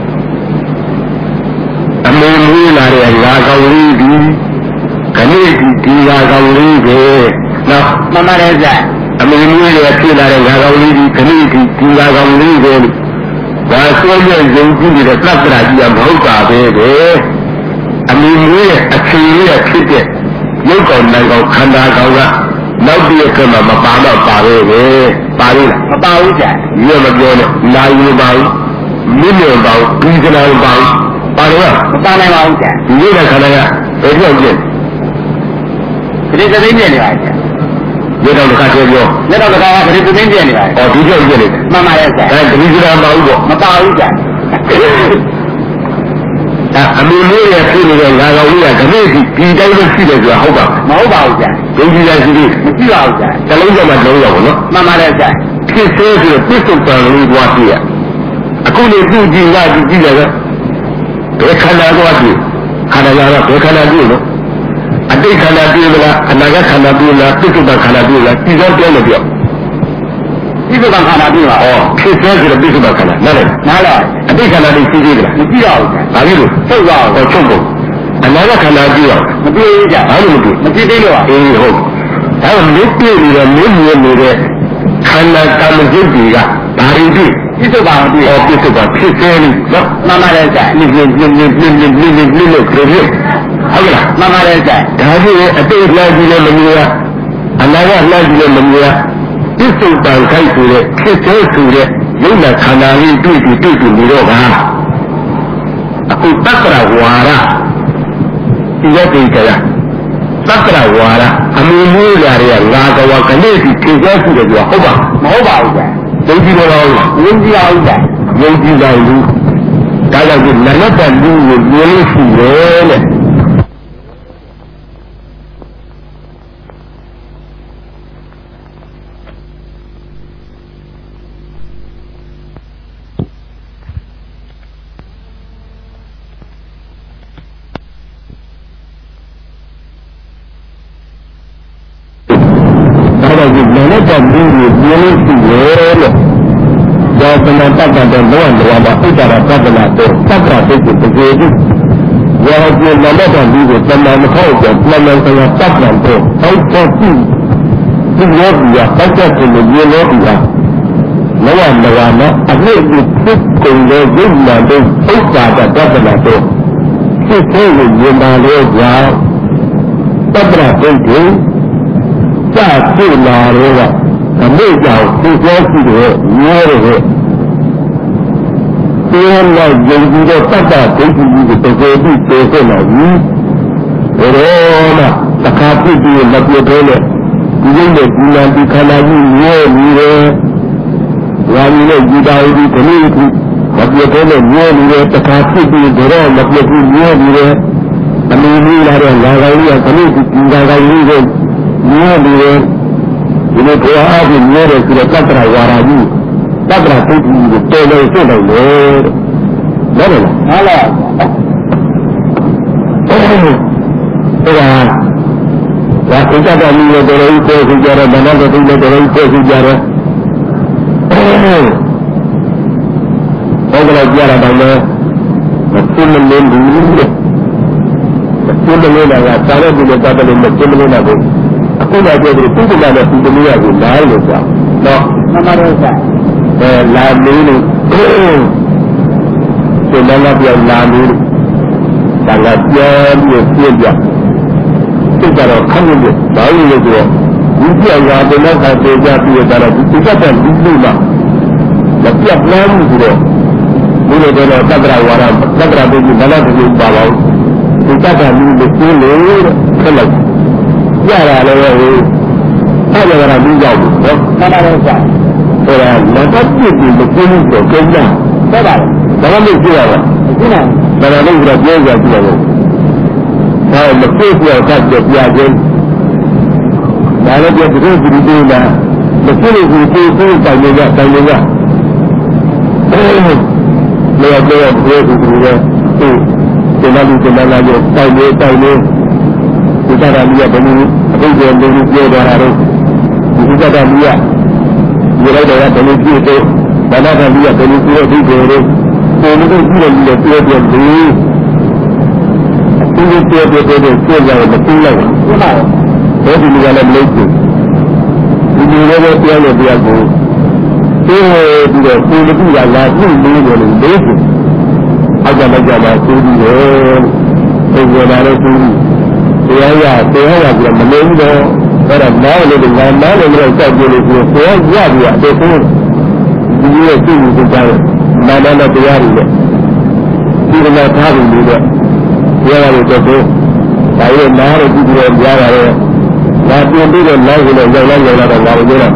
အမေမွေးလာတဲ့ငါကောင်လေးဒီခဏဒီဒီငါကောင်လေးပဲနော်မှန်ပါတယ်ကြာအမေမွေးရဖြစ်လာတဲ့ငါကောင်လေးဒီခဏဒီဒီငါကောင်လေးပဲဒါဆိုရင်ယုံကြည်နေတဲ့သတ္တရာကြီးကမဟုတ်တာပဲပဲအမေမွေးရဲ့အခြေရဖြစ်တဲ့ရုပ်ကောင်နိုင်ကောင်ခန္ဓာကောင်ကနောက်တည့်ကမှမပါတော့ပါပဲပဲပါလို့လားမပါဘူးကြာညမပြောနဲ့နာယူပါဘူးမြင့်မြတ်ပါဘူးပြီးကြလားပါဘူးပါလို့မပါနိုင်ပါဘူးကြာဒီလိုခန္ဓာကဘယ်ပြောက်ကျင်ဒီသတိပြည့်နေပါကြာဒီတော့တစ်ခါပြောပြောလက်တော့တစ်ခါကဒီသတိပြည့်နေပါဩဒီပြောက်ကျင်နေတယ်မှန်ပါရဲ့ကြာဒါတတိကြလားပါဘူးပေါ့မပါဘူးကြာအမေလေးရဖြစ်နေတဲ့ငါကောင်လေးကခဏစီဒီတိုင်းလို့ရှိတယ်ဆိုတာဟုတ်ပါမဟုတ်ပါဘူးကြာဒုတိယရှိသေးမရှိပါဘူးကြာတလုံးကြမှာလုံးရောက်နော်မှန်ပါတယ်ကြာဖြစ်သေးဆိုတော့ပြစ္ဆုတ်ပံလေးသွားပြည့်ရအခုနေသူ့ကြည့်လာကြည့်ကြည့်ရတော့ဘယ်ခန္ဓာသွားပြည့်ခန္ဓာကတော့ဘယ်ခန္ဓာပြည့်လို့အတိတ်ခန္ဓာပြည့်မလားအနာဂတ်ခန္ဓာပြည့်လားပြစ္ဆုတ်ပံခန္ဓာပြည့်လားဒီတော့ပြောလို့ပြောပြစ္ဆုတ်ပံခန္ဓာပြည့်ပါဩဖြစ်သေးဆိုတော့ပြစ္ဆုတ်ပံခန္ဓာနားလည်နားလည်အတိတ်ခန္ဓာလေးရှိသေးတယ်မရှိပါဘူးဘာဖြစ်လို့ထုတ်ပါအောင်ချုပ်ဖို့အနာဂတ်ခန္ဓာပြည့်အောင်မပြည့်ဘူးကြာဘာလို့မပြည့်မပြည့်သေးလို့ပါအေးဟုတ်ဒါကမပြည့်နေတော့မင်းမြင်နေတဲ့ခန္ဓာကမ္မစိတ်တွေကဒါတွေပြည့်ပြစ္ဆုတ်ပါပြည့်ဟောပြစ္ဆုတ်ပါဖြစ်စေလို့နော်မှန်ပါတယ်ဆရာနည်းနည်းနည်းနည်းနည်းနည်းနည်းနည်းနည်းလို့ပြောပြဟုတ်ကဲ့မှန်ပါတယ်ဆရာဒါဖြင့်အတိတ်လှမ်းကြည့်လို့မမြင်ရအနာဂတ်လှမ်းကြည့်လို့မမြင်ရပြစ္ဆုတ်ပံခိုက်ဆိုတဲ့ဖြစ်စေဆိုတဲ့ယုံနာခန္ဓာလေးတွေ့ပြီးတွေ့ပြီးနေတော့ပါအခုတက္ကရာဝါရဒီရက်ဒီကြလားတက္ကရာဝါရအမှုမျိုးရာတွေကငါကဝကလေးစီဖြေစေရှိတယ်ပြောဟုတ်ပါမဟုတ်ပါဘူးကွာယုံကြည်လို့လားယုံကြည်အောင်ကွာယုံကြည်တယ်လူဒါကြောင့်ဒီနရတ္တလူကိုမြင်လို့ရှိတယ်တဲ့လည်းတော့ဒီလိုပြင်းလို့ရှိတယ်လို့ဒါကလည်းတတ်တဲ့လောကလောကမှာဥဒ္ဒါရပဒနာတော့သက္ကရာတိတ်ကိုတကယ်ကြီးရောကျလည်းတော့ဒီကိုတမန်မခေါ်တော့မှန်မှန်ကန်ကန်တတ်တယ်တော့ဟုတ်တော့ကြည့်ဒီလောကရာတတ်တဲ့လူမျိုးလောကရာလောကလောကမှာအပြည့်ကိုဖြစ်ကုန်တဲ့ယုံနာတဲ့ဥဒ္ဒါရပဒနာတော့ဖြစ်ဖို့ရင်ပါလို့ကြောင့်သက္ကရာတိတ်ကိုစဖြစ်လာတော့အမေကြောင့်သူပြောရှိတယ်မျိုးတယ်ဒီလိုယုံကြည်တဲ့တတ္တဒိဋ္ဌိကြီးကိုတကယ်ပြီးသိခဲ့လာပြီဘောမှသခါပြည့်ပြီးမပြည့်သေးတဲ့ဒီလိုနဲ့ဒီလန်ဒီခန္ဓာကြီးမျိုးနေတယ်ဝါရီနဲ့ဒီတာဝဒီခဏီခုမပြည့်သေးတဲ့မျိုးနေတယ်သခါပြည့်ပြီးတော့မပြည့်ဘူးမျိုးနေတယ်အမီးလေးလာတဲ့လာကိုင်းကခဏီခုဒီတာကိုင်းလေးကိုမျိုးနေတယ်ဒီလိုကိုအားဖြင့်မျိုးတယ်ဆိုတော့တတ္တရာဝါရာကြီးတတ္တရာပုဒ်ကြီးကိုတော်တော်ဆွတ်နိုင်တယ်တဲ့ဟုတ်လားဟုတ်လားအဲ့ဒါဒါကိစ္စတော်ကြီးတော်တော်ကိုသိကြတယ်ဗန္ဒတော်ကြီးတော်တော်ကိုသိကြတယ်ဟုတ်ကဲ့ကြားရတာလည်းမသိမလို့ဘူးမသိမလို့ကသာရပုဒ်တတ်တယ်မသိမလို့ကအခုလည်းပြောတယ်ပုဂ္ဂလာနဲ့ပုဂ္ဂလိယကိုနားလို့ပြောတော့မှန်ပါတယ်ဆရာအဲလာမင်းလို့ဒီလမ်းပြောလာမင်းဒါကပြောပြီးပြည့်ပြစိတ်ကတော့ခန့်နေတယ်ဘာလို့လဲဆိုတော့ဒီပြောရာဘယ်တော့မှသိကြပြီးတော့ဒီစိတ်ကတည်းကဒီလိုမှမပြတ်လမ်းဘူးဆိုတော့ဒီလိုတော့သက္ကရာဝါရသက္ကရာပုဂ္ဂိုလ်ဘာလို့ဒီလိုပါလို့ဒီသက္ကရာလူတွေသိလို့ဆက်လိုက်ရတာလည်းဟိုအဲ့ဒါကပြီးရောက်ဘူးနော်မှန်ပါတယ်ဆရာဟိုကလက်ပတ်ပြည့်ပြီးမကျင်းဘူးဆိုတော့ကျင်းကြဟုတ်ပါတယ်ဘာလို့ကြည့်ရလဲကျင်းတယ်ဒါလည်းတော့ပြောကြကြည့်ရလို့ဒါမပြည့်ပြောတတ်ကြပြခြင်းဒါလည်းပြည့်စုံကြည့်ပြီးလားမပြည့်ဘူးပြည့်စုံတိုင်နေကြတိုင်နေကြလေလေပြောပြီးပြီးတော့ဒီဒီလိုဒီလိုလာကြတိုင်နေတိုင်နေဒီကရာကြီးကဘယ်လိုအဘိဓမ္မာလေးပြောတာလဲဒီကရာကြီးကဒီလိုက်တော့ဘယ်လိုကြည့်တော့ဘာသာကြီးကဘယ်လိုပြောဒီကိုယ်လေးကိုယ်လေးကြည့်လို့ပြောပြတယ်ဒီလိုပြောပြတဲ့ပြောကြတယ်မသိလိုက်ဘူးဟုတ်ပါဘူးဒီလိုလည်းမလုပ်ဘူးဒီလိုလည်းပြောလို့တရားကိုသိပြီးတော့ကိုယ်လေးကလာပြီးလေးကိုလေးလေးကိုအောက်ကလည်းကြမှာသိပြီးတော့သိကြတာလည်းသိတရားရတရားရပြီးမလို့တော့အဲ့ဒါနားလို့ငါနားလို့လည်းကြောက်ကြလို့ဆိုတရားရပြီးအတေကိုဒီလိုသိနေကြတယ်နားနဲ့တရားတွေဒီလိုထားပြီးလို့တရားရတော့တော့ဒါရနားလို့ကြည့်ပြီးတော့ကြားရတယ်ငါပြင်ပြီးတော့နောက်ကိုလည်းရောက်လာရောက်လာတော့ငါတို့ပြောတာ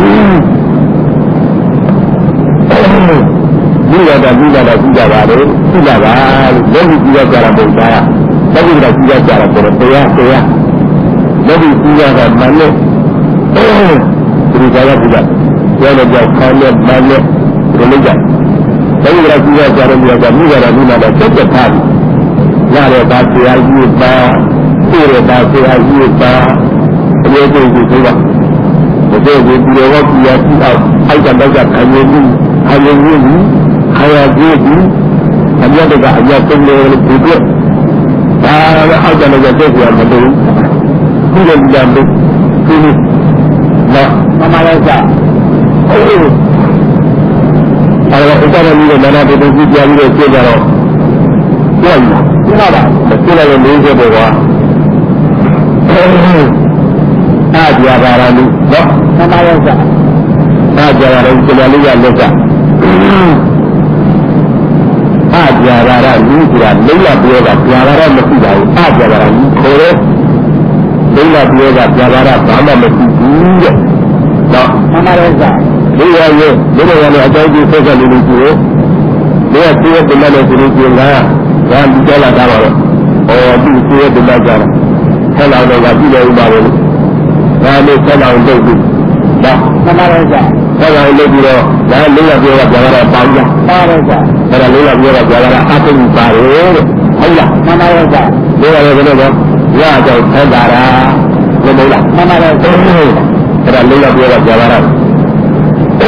ဒီရတာဒီရတာကြည့်ကြပါလေကြည့်ကြပါလို့ဘယ်လိုကြည့်ကြတာပုံသားဘယ်လိုကြည့်ကြတာပေါ်တရားတရားဘယ်လိုကြည့်ကြတာမှန်လို့ဒီကြရကြည့်ကြပြောလို့ကြောက်ခေါင်းနဲ့မှန်လို့ဒီလိုကြဘယ်လိုကြည့်ကြတာလဲပြောကြမိကြတာဒီမှာတော့စက်တက်ထားတယ်ရတဲ့ပါတရားကြီးပါပြည့်တဲ့ပါတရားကြီးပါအရေးကြီးကြီးဆိုတာဒီလိုဒီလိုတော့ပြရစီအောင်အိုက်ကတော့ခံရည်ခံရည်ကြီးခါရကြီးကြီးအမြတ်ကအမြတ်ဆုံးလို့ဒီလိုဒါလည်းအောက်ကနေတက်ပြရမလို့ဒီလိုကြံလို့ဒီလိုနော်မမလည်းစားအဲ့ဒါဥပဒေမျိုးနဲ့နာနာတူတူကြည့်ပြပြီးတော့ကျင့်ကြတော့ဟုတ်လားကျင့်တော့မကျင့်လည်းလေးချက်ပေါ့ကွာအာကြပါရလူနော်သမားယောက်ျားအာကြပါရလူကျန်လေးရလက်ကအာကြပါရလူဆိုတာလိမ့်လာပြောတာကြပါရမရှိပါဘူးအာကြပါရလူခေါ်တယ်လိမ့်လာပြောတာကြပါရဘာမှမရှိဘူးတဲ့နော်သမားယောက်ျားဒီရရဲ့ဒီလိုရတဲ့အကြောင်းကြီးဆက်ဆက်လေးလေးကြည့်လို့ဒီကသိတဲ့တယ်ဆိုလို့ကျင်ကဘာဒီကြလာတာပါတော့အော်ဒီသိတဲ့တယ်ကြတာဆက်လာတော့ကကြည့်လို့ဥပါပဲဒါလေးဆက်လာအောင်လုပ်ပြီးဒါသမားယောက်ျားဆက်လာအောင်လုပ်ပြီးတော့ဒါလေးလာပြောတာကြပါရပါဘူးလားပါတော့ကြာအဲ့ဒါလေးလာပြောတာကြပါရအပိဋပါတယ်တဲ့ဟုတ်လားသမားယောက်ျားလေးလာလည်းဘယ်လိုလဲရတော့ဆက်လာတာဘယ်လိုလဲသမားယောက်ျားအဲ့ဒါလေးလာပြောတာကြပါရတ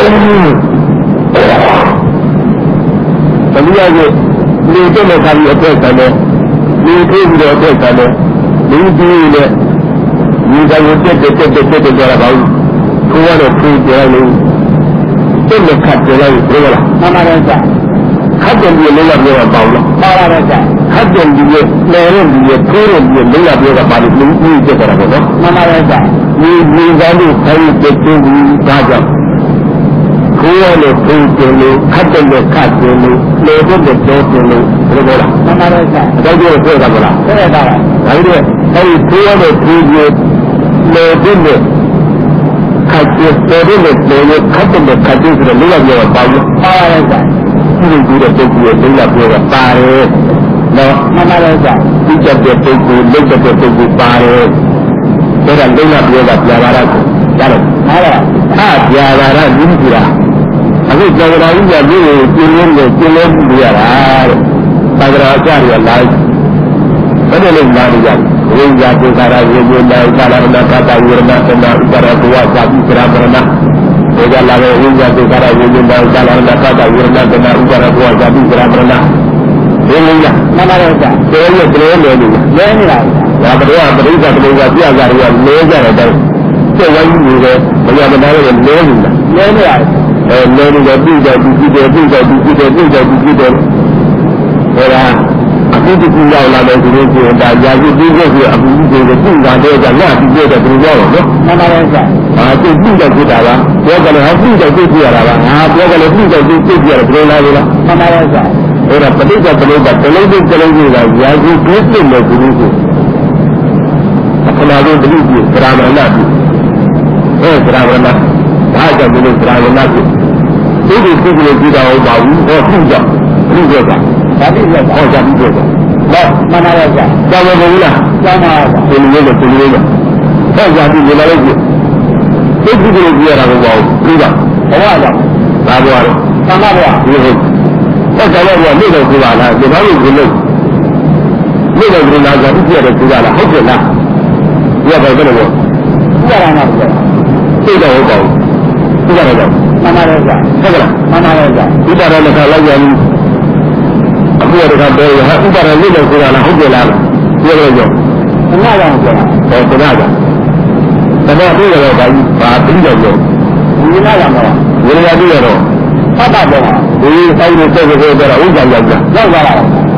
တိယကလူတက်တဲ့ခါကြီးအသက်ဆန်တယ်လူထိုးပြီးတော့အသက်ဆန်တယ်လူကြီးနဲ့ဒီကရုပ်တက်တက်တက်တက်တက်ကြတာပါဘူးကိုယ်ကတော့ပြေးကြလို့တက်လက်ခတ်ကြလိုက်ဘယ်လိုလားမှန်ပါတယ်ကြာခတ်တယ်ဒီလေးလာပြောတာပေါ့လားပါပါတယ်ကြာခတ်တယ်ဒီလေးလဲရင်ဒီလေးထိုးရင်ဒီလေးလာပြောတာပါလို့လူကြီးတက်တာပေါ့နော်မှန်ပါတယ်ကြာဒီဒီကနေ့ခိုင်းတက်တူဒါကြောင့်ကိုယ်လည်းပြေးကြလို့ခတ်တယ်လည်းခတ်တယ်လို့လေတဲ့တဲ့တော့တယ်လို့ဘယ်လိုလဲမှန်ပါတယ်ကြာဒါကြောင့်ပြောတာမလားပြောတာပါဒါကြီးတဲ့အဲဒီကိုယ်လည်းပြေးကြလေတဲ့တဲ့ခတ်တယ်တဲ့တဲ့လေခတ်တယ်ခတ်တယ်ဆိုတော့လေးလာပြောတာပါလို့ပါရဲကြာဒီလိုကြည့်တဲ့ပုဂ္ဂိုလ်လေးလာပြောတာပါတယ်နော်မှန်ပါတယ်ကြာဒီချက်တဲ့ပုဂ္ဂိုလ်လက်တဲ့ပုဂ္ဂိုလ်ပါတယ်ဒါကလေးလာပြောတာပြာပါရကိုဒါတော့ဟာလားအပြာပါရမြင်ကြတာအခုကြောင်တော်ကြီးကဒီကိုကျင်းလို့ကျင်းလို့ပြရတာတဲ့သာသနာ့အကျရလိုက်ဘယ်လိုလဲလာကြလဲဝိညာဉ်ပုဂ္ဂရာယေယေနာကာလရဏကတဝိရဏသနာဥပါရဘဝဇာတိစရာပရဏဒေကြလာဝိညာဉ်ပုဂ္ဂရာယေယေနာကာလရဏကတဝိရဏသနာဥပါရဘဝဇာတိစရာပရဏဒီလိုလားမှန်ပါတယ်ကြာကျေရကျေရလေလို့လဲနေတာဒါကတော့ပရိသတ်တွေကပြကြရလဲကြတဲ့တိုင်းကျေဝိုင်းနေတယ်ဘယ်ရမနာလဲလဲနေတာလဲနေတာအဲလဲနေတယ်ပြည်တယ်ပြည်တယ်ပြည်တယ်ပြည်တယ်ပြည်တယ်ပြည်တယ်ဟောလားအခုဒီကူရောက်လာတဲ့ဒီလိုကိုဒါရာဇပြီးခဲ့ပြီးအခုဒီကိုပြည်တာတဲ့ကလာပြီးခဲ့တဲ့သူရောက်တော့နော်မှန်ပါတယ်ဆရာအာသူပြည်တယ်ပြည်တာပါပြောကြတယ်ဟာပြည်တယ်ပြည်ရတာပါဟာပြောကြတယ်ပြည်တယ်ပြည်ပြည်ရတယ်ဘယ်လိုလဲလားမှန်ပါတယ်ဆရာအဲ့ဒါပဋိစ္စပရိသတ်တလုံးတစ်တလုံးကြီးကရာဇပြီးပြည့်စုံတဲ့ဒီလိုကိုအခဏလေးတတိပြဂရမဏပြုအဲဂရမဏဒါကြောင့်ဒီလိုဂရမဏပြုဒီဒီပြည်လို့ပြည်တော်ပါဘူးဟောပြည်ကြောင့်ပြည်ကြောင့်ဒါပြည်ကြောင့်ဟောကြပြည်ကြောင့်ဘာမှန်ပါရဲ့ကြာကြောင်မဘူးလားကြောင်ပါဒီလိုလိုဒီလိုလိုဟောကြပြည်လာလို့ပြည်ဒီပြည်လို့ပြည်ရတာမဟုတ်ဘူးပြည်ကြောင့်ဘဝကြောင့်ဒါဘဝတော့သမ္မာဘဝဒီဟုတ်အဲ့ဒါလည်းမြို့တော်ကူပါလားဒီဘာလို့ဒီလိုမြို့တော်ကူလာကြပြည်ရတယ်ကူလာလားဟုတ်တယ်လားပြရတယ်ဘယ်လိုလဲပြရမှာပြတယ်ဟုတ်ပါဘူးပြရတယ်တော့မှန်ပါတယ်ကြာဟုတ်ကဲ့မှန်ပါတယ်ကြာဥပါဒလည်းခါလိုက်ရင်အခုရတဲ့ဘယ်ဟာဥပါဒလို့လည်းဆိုတာလားဟုတ်ကြလားပြောရကြောခဏကြောင်ပြောဟောခဏကြောင်တမန်ပြရတော့ဘာကြီးဘာပြီးတော့ပြောဒီနာကြောင်တော့ဝိရိယပြရတော့ဖတ်တာတော့ဒီဆိုင်တွေတက်ကြကြတော့ဥစ္စာရောက်ကြရောက်သွားတာ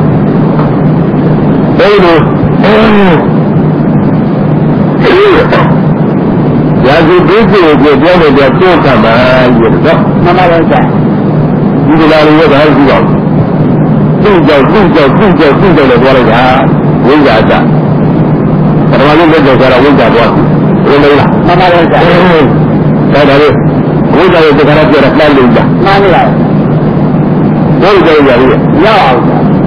ဘယ်လိုရာဇဝိပုဂ္ဂိုလ်ကိုပြောတဲ့တိုးကမှာရတော့မှန်ပါရဲ့ကြာဒီလိုလာလို့ရတာရှိတော့သူ့ကြောင့်သူ့ကြောင့်သူ့ကြောင့်သူ့ကြောင့်လည်းပြောလိုက်တာဝိဇ္ဇာကြပထမဆုံးလက်ကြောင့်ကျတော့ဝိဇ္ဇာပြောဘယ်လိုလားမှန်ပါရဲ့ကြာဒါဒါလေးဝိဇ္ဇာရဲ့တခါတော့ပြောတာမှန်လို့ကြာမှန်ပါဘယ်လိုကြရလဲရအောင်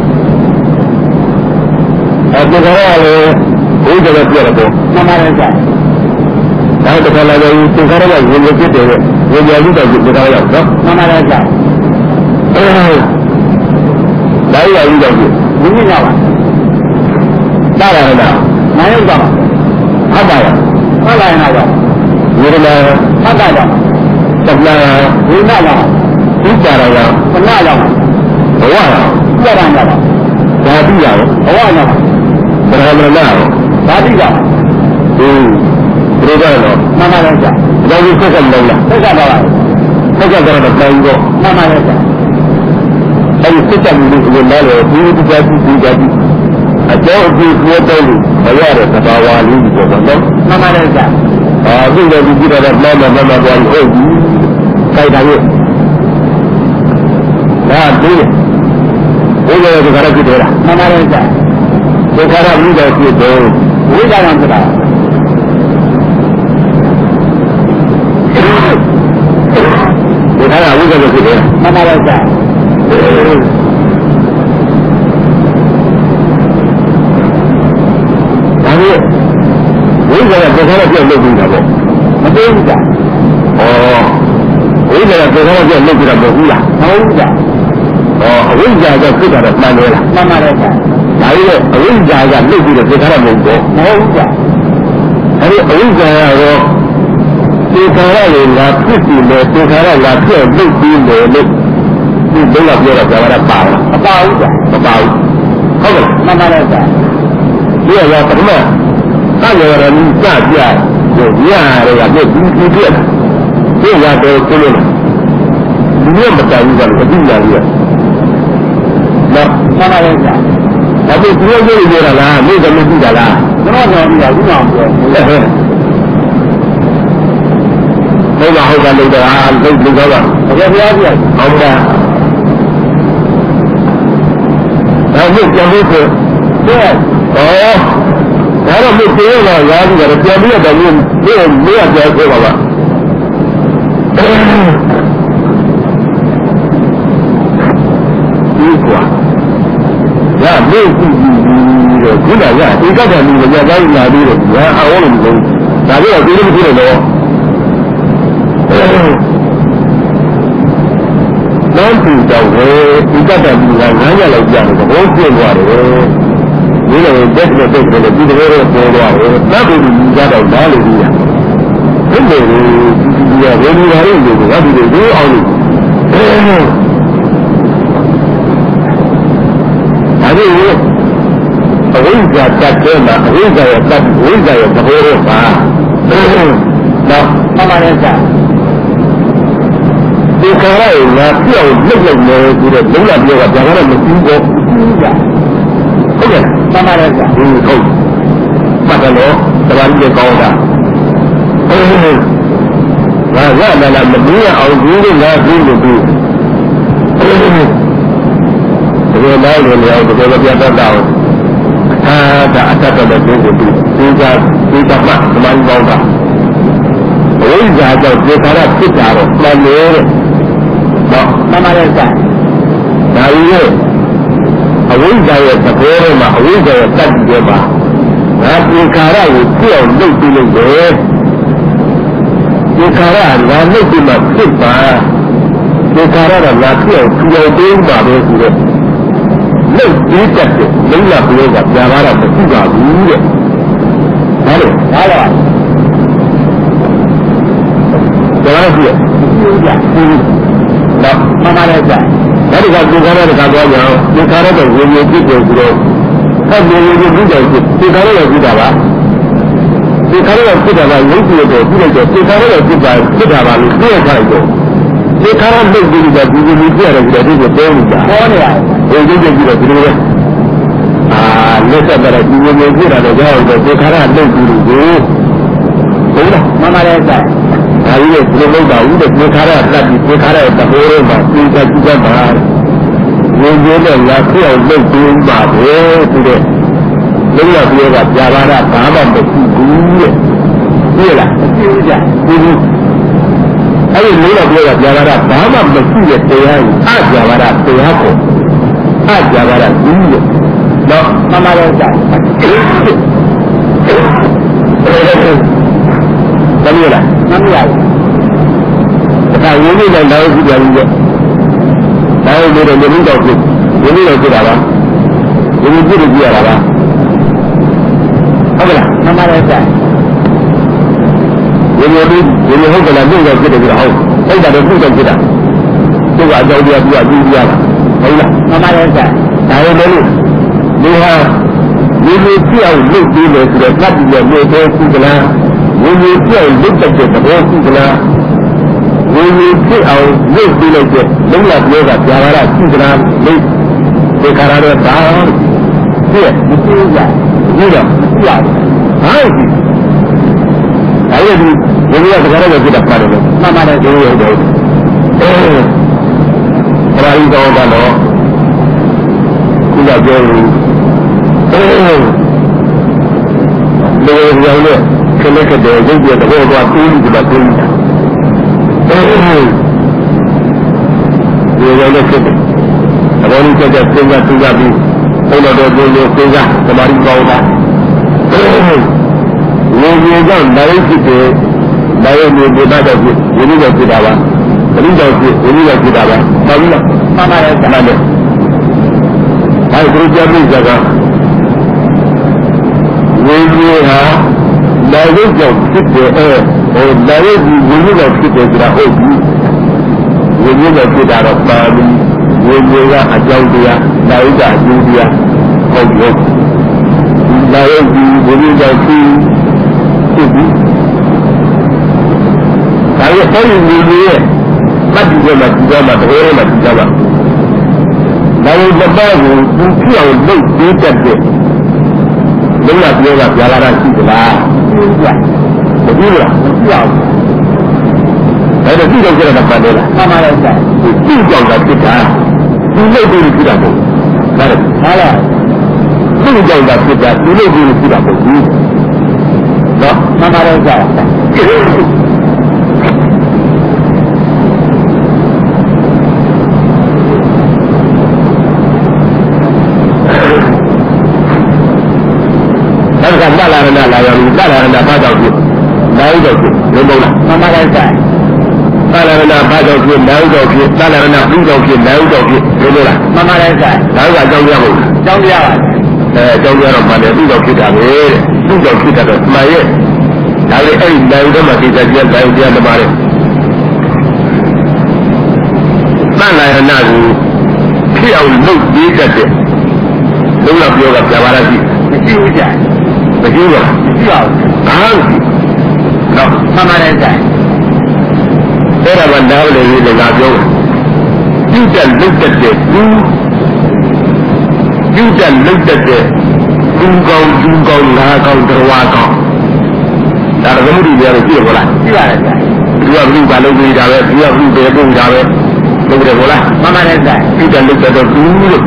အဲဒီကရလေဝိဇ္ဇာပြောတော့မှန်ပါရဲ့ကြာဒါတခါလာရင်သင်္ခါရကဝင်လို့ဖြစ်တယ်ဝိညာဉ်ကြီးတော့သင်္ခါရရောက်နော်မှန်ပါရဲ့ကြာအဲဒါရည်ရောက်ပြီဘုရားပါတာရတာနာယုတ်ပါဟတ်ပါရဟတ်ပါရနာပါဝိရမဟတ်ပါရသက္ကနာဝိနာပါဥစ္စာရယပနာရဘဝရပြရနာပါဓာတိရဘဝနာပါဗရမဏရောဓာတိကဟင်းဒီကတော့မှန်ပါရဲ့ကြာဒါကြီးဆက်ဆက်လုံးလားဆက်ဆက်ပါလားဆက်ကြတော့တိုင်းတော့မှန်ပါရဲ့ဗျာအဲဒီစစ်တပ်မျိုးကိုလည်းလည်းဒီဒီကြည့်ဒီကြည့်အကျော်အကျိုးကိုတော့မရတဲ့သဘာဝလေးကိုပေါ့နော်မှန်ပါရဲ့ဗျာအခုလည်းဒီကြည့်တော့မှန်မှန်မှန်မှန်ပြောဟုတ်ပြီခိုက်တာရဲ့ဒါဒီဘုရားကကြရကြည့်တယ်လားမှန်ပါရဲ့ဗျာဒုက္ခရမိတော်ဖြစ်တယ်ဝိဒါရံဆိုတာဒုက္ခရဝိဒါရဖြစ်တယ်မှန်ပါရဲ့ဗျာဝိဇ္ဇာကဒုက္ခနဲ့ပြောင်းလုပ်နေတာပေါ့မသိဘူးကြာဩဝိဇ္ဇာကဒုက္ခနဲ့ပြောင်းလုပ်နေတာမဟုတ်ဘူးလားမဟုတ်ဘူးကြာဩအဝိဇ္ဇာကဖြစ်တာတော့မှန်တယ်လားမှန်ပါတယ်ကြာဒါကြီးကအဝိဇ္ဇာကလုပ်ပြီးတော့ဒုက္ခနဲ့မဟုတ်ဘူးမဟုတ်ဘူးကြာအဲဒီအဝိဇ္ဇာကတော့ဒီခါရရင်ငါဖြစ်ပြီးလေဒီခါရငါဖြစ်လုပ်ပြီးလေလို့ဒီဘုရားပြောတာကြာတာပါလားမပါဘူးကြာမပါဘူးဟုတ်ကဲ့မှန်ပါတယ်ကြာဒီကပထမအဲ့ရရနီးကြပြတယ်ညရတယ်ကဒီဒီပြည့်ဒီရတော့ကိုလို့ဒီလိုမတိုင်ဘူးကလည်းအတိအကျကြီးရနော်မှန်ပါရဲ့ကြာဒါပေမဲ့ဒီလိုပြောရတာလားမိကမကြည့်တာလားကျွန်တော်ကြောင့်ဒီကဥပမာပြောဟုတ်ကဲ့ဟုတ်ပါဟုတ်ကဲ့လို့တော့အားလုံးလုံးတော့ပါဘုရားဘုရားပြဟုတ်ကဲ့ဒါကိုပြန်လို့ဆိုတဲ့ဩဒါတော့မသိရတော့ရာကြီးကတော့ပြန်ပြီးတော့မျိုးမျိုးမျိုးပြောဆိုပါပါဒီကွာရမျိုးကြည့်ပြီးတော့ခုနကဒီကတ္တမျိုးကကြားလာပြီးတော့ညာအောင်လို့ဒါပြောဒီလိုမဖြစ်တော့တော့ဒီတော့ဝေဒီကတ္တမျိုးကငါးရက်လောက်ကြာတယ်ဘောပြင်းသွားတယ်ဒီလိုတက်တဲ့တက်တဲ့ဒီလိုတော့ပေါ်သွားတယ်။နောက်ပြီးဒီကြတော့နားလို့ပြီးရ။ဒီလိုဒီဒီရဝေဒီရရင်ဒီကဒီလိုဒီအောင်လို့အဲဒီအဝိဇ္ဇာတတ်တဲ့မှာအဝိဇ္ဇာရဲ့တတ်ဝိဇ္ဇာရဲ့သဘောတော့ပါ။နော်မှန်ပါရဲ့ကြာဒီခါရရင်ငါပြောင်းလုပ်လိုက်မယ်ဆိုတော့လုံးဝပြောတာဒါကတော့မပြီးဘူးကြာဟုတ်ကဲ့မှန်ပါတယ်ဗျာဟုတ်ဟုတ်မှတ်တယ်လို့တပါးကြီးကောင်းတာဟုတ်ဟုတ်ငါရလာလာမပြီးအောင်ဒီလိုငါပြီးလို့ပြီးဟုတ်ဟုတ်ဒီလိုလိုက်လို့လည်းဒီလိုပြတ်တတ်တော့အာဒါအတတ်တဲ့ပုဂ္ဂိုလ်ပြီးဒီကဒီကမှသမိုင်းကောင်းတာဝိဇ္ဇာကြောင့်ဒီခါရဖြစ်တာတော့မှန်တယ်တဲ့နော်မှန်ပါတယ်ဗျာဒါကြီးရဲ့အဝိဇ္ဇာရဲ့သဘောထဲမှာအဝိဇ္ဇာရဲ့တတ်ကြည့်ပါငါဒီခါရကိုပြောင်းလုပ်ပြီးလို့ပဲဒီခါရငါလုပ်ပြီးမှဖြစ်ပါဒီခါရကငါပြောင်းပြောင်းပေးပါပဲဆိုတော့လုပ်ပြီးတတ်တယ်လိမ့်လာပြောကပြာပါတော့မရှိပါဘူးတဲ့ဟာလေဟာလားဒါလည်းပြည့်ပြည့်တော့မှန်ပါတယ်ဗျာဒါဒီကဒီခါရကသွားကြအောင်ဒီခါရတော့ဝေဝေပြည့်တယ်ဆိုတော့အဲ့ဒီဝေဝေပြည့်တယ်ဆိုဒီခါရကပြည့်တာပါဒီခါရကပြည့်တာကရုပ်ပြည့်တယ်ပြည့်လိုက်တော့ဒီခါရကပြည့်တာပြည့်တာပါလို့ပြည့်ခိုင်းတော့ဒီခါရလုပ်ပြီးတော့ဒီဝေဝေပြည့်ရတယ်ဆိုတော့ဒီကိုပေါ်နေတာပေါ်နေရတယ်ဝေဝေပြည့်ပြီးတော့ဒီလိုပဲအာလက်ဆက်တော့ဒီဝေဝေပြည့်တာတော့ကြောက်တော့ဒီခါရလုပ်ပြီးလို့ဟုတ်လားမှန်ပါတယ်ဗျာဒါကြီးရဲ့ဒီလိုလုပ်တာဦးတဲ့ဒီခါရလက်ပြီးဒီခါရရဲ့တဘောထဲမှာပြည့်တတ်ကြည့်ပါဝင်ကျင်းတဲ့ငါဖြစ်အောင်လုပ်ပြီးပါပဲဆိုတဲ့လုံးဝပြောကကြာပါတာဘာမှမရှိဘူးတဲ့သိလားမရှိဘူးကြာဒီလိုအဲ့ဒီလုံးဝပြောကကြာပါတာဘာမှမရှိတဲ့တရားကိုအကြာပါတာတရားကိုအကြာပါတာဘူးတဲ့နော်မှန်ပါတယ်ကြာတမီးလားမှန်ပါဘူးဒါဝိနည်းနဲ့နောက်ကြည့်ကြပြီးတော့ဒါလည်းဒီလိုမျိုးတော့ဖြစ်ဝိနည်းတော့ဖြစ်တာပါဝိနည်းပြည့်ကြည့်ရတာပါဟုတ်ကဲ့မှန်ပါတယ်ဗျာဝိနည်းဒီဝိနည်းဟုတ်ကလားမြို့တော့ဖြစ်တယ်ကြဟုတ်အဲ့ဒါတော့ပြုတော့ဖြစ်တာသူကအကြောင်းတရားပြပြီးပြရတာဟုတ်လားမှန်ပါတယ်ဗျာဒါလည်းလို့ဒီဟာဒီလိုဖြစ်အောင်လုပ်ပြီးလို့ဆိုတော့သတ်ပြီးရလို့တော့ရှိကလားဝိနည်းပြောင်းလုပ်တဲ့သဘောရှိကလားဝိဝင်ဝင်ဖြစ်အောင်လုပ်ပြီးလိုက်တဲ့လုံးဝပြောတာကြာလာရှိသလားလိဒီခါရတော့ဒါပြည့်မကြည့်ရဘူးတော့မကြည့်ရဘူးဟာဒီအဲ့ဒီဘယ်လိုကတကယ်တော့ပြတာပါတယ်လို့မှန်ပါတယ်ဒီလိုတော့အဲခရာကြီးတော့တော့ခုနပြောလို့အဲလေရောင်းနဲ့ခက်ခက်တဲ့ရုပ်ပြတဲ့ဘောကတူးပြီးတော့တူးနေတာအဲဒီရောင်းနဲ့ခက်တယ်အဘောလေးချက်ချက်စဉ်းစားစဉ်းစားပြီးဘုန်းတော်တို့ကိုလိုစဉ်းစားသမာဓိကောင်းတာအဲဒီဝင်ဝင်ကနိုင်ဖြစ်တယ်နိုင်ရင်ဒီဘက်တော့ဖြစ်ဒီလိုတော့ဖြစ်တာပါဘယ်လိုတော့ဖြစ်ဒီလိုတော့ဖြစ်တာပါမှန်ပြီလားမှန်ပါတယ်မှန်တယ်အဲဒီကြည့်ကြည့်ကြတာဝိညာဉ်ဟာလာရုပ်ကြောင့်ဖြစ်တယ်အဲဟိုလာရုပ်ဒီဝိညာဉ်ကြောင့်ဖြစ်တယ်ဆိုတာဟုတ်ပြီဝိညာဉ်ကြောင့်ဖြစ်တာတော့ပါပြီဝိညာဉ်ကအကြောင်းတရားလာရုပ်ကအကျိုးတရားဟုတ်ပြီလာရုပ်ဒီဝိညာဉ်ကြောင့်ဖြစ်ဖြစ်ပြီဒါရဲ့ဟောဒီဝိညာဉ်ရဲ့မတ်ဒီကမှာဒီကမှာတကယ်မှဒီကမှာလာရုပ်တစ်ပါးကိုသူဖြစ်အောင်လုပ်ပေးတတ်တဲ့လုံးဝပြောတာကြာလာတာရှိသလားမကြည့်လားမကြည့်အောင်ဒါတော့ကြည့်တော့ကြရတာပါတယ်လားမှန်ပါတယ်ဆရာကြည့်ကြောင်တာဖြစ်တာဒီလိုကိုကြည့်တာမဟုတ်ဒါလည်းဟာလားကြည့်ကြောင်တာဖြစ်တာဒီလိုကိုကြည့်တာမဟုတ်ဘူးနော်မှန်ပါတယ်ဆရာကတလာရဏလာရောတလာရဏဘာကြောင့်ဖြစ်နိုင်တော့ဖြစ်လုံးလုံးလားမှန်ပါတယ်ဆရာတလာရဏဘာကြောင့်ဖြစ်နိုင်တော့ဖြစ်တလာရဏပြီးတော့ဖြစ်နိုင်တော့ဖြစ်လုံးလုံးလားမှန်ပါတယ်ဆရာဒါကအကြောင်းရဟုတ်အကြောင်းရပါအဲအကြောင်းရတော့မှလည်းပြီးတော့ဖြစ်တာပဲပြီးတော့ဖြစ်တာတော့မှန်ရဲ့ဒါလေအဲ့ဒီနိုင်တော့မှဒီစက်ကြီးနိုင်ပြန်တယ်ပါတယ်တလာရဏကိုဖြစ်အောင်လုပ်ပြီးတတ်တဲ့လုံးဝပြောတာပြပါလားရှိမရှိဘူးကြာမကြည့်ပါဘူးမကြည့်ပါဘူးဟာတော့မှန်ပါတယ်ဆရာအဲ့ဒါကနားလေရေးလည်းငါပြောပြုတ်တက်လုတ်တက်တဲ့သူပြုတ်တက်လုတ်တက်တဲ့သူကောင်းသူကောင်းငါကောင်းတော်ကောင်းဒါကမှုတွေများလို့ကြည့်ရမလားကြည့်ရတယ်ဆရာသူကဘုရားလုံးပေးတာပဲသူကဘုရားပုံတာပဲလုပ်တယ်မို့လားမှန်ပါတယ်ဆရာပြုတ်တက်လုတ်တက်တော့သူလို့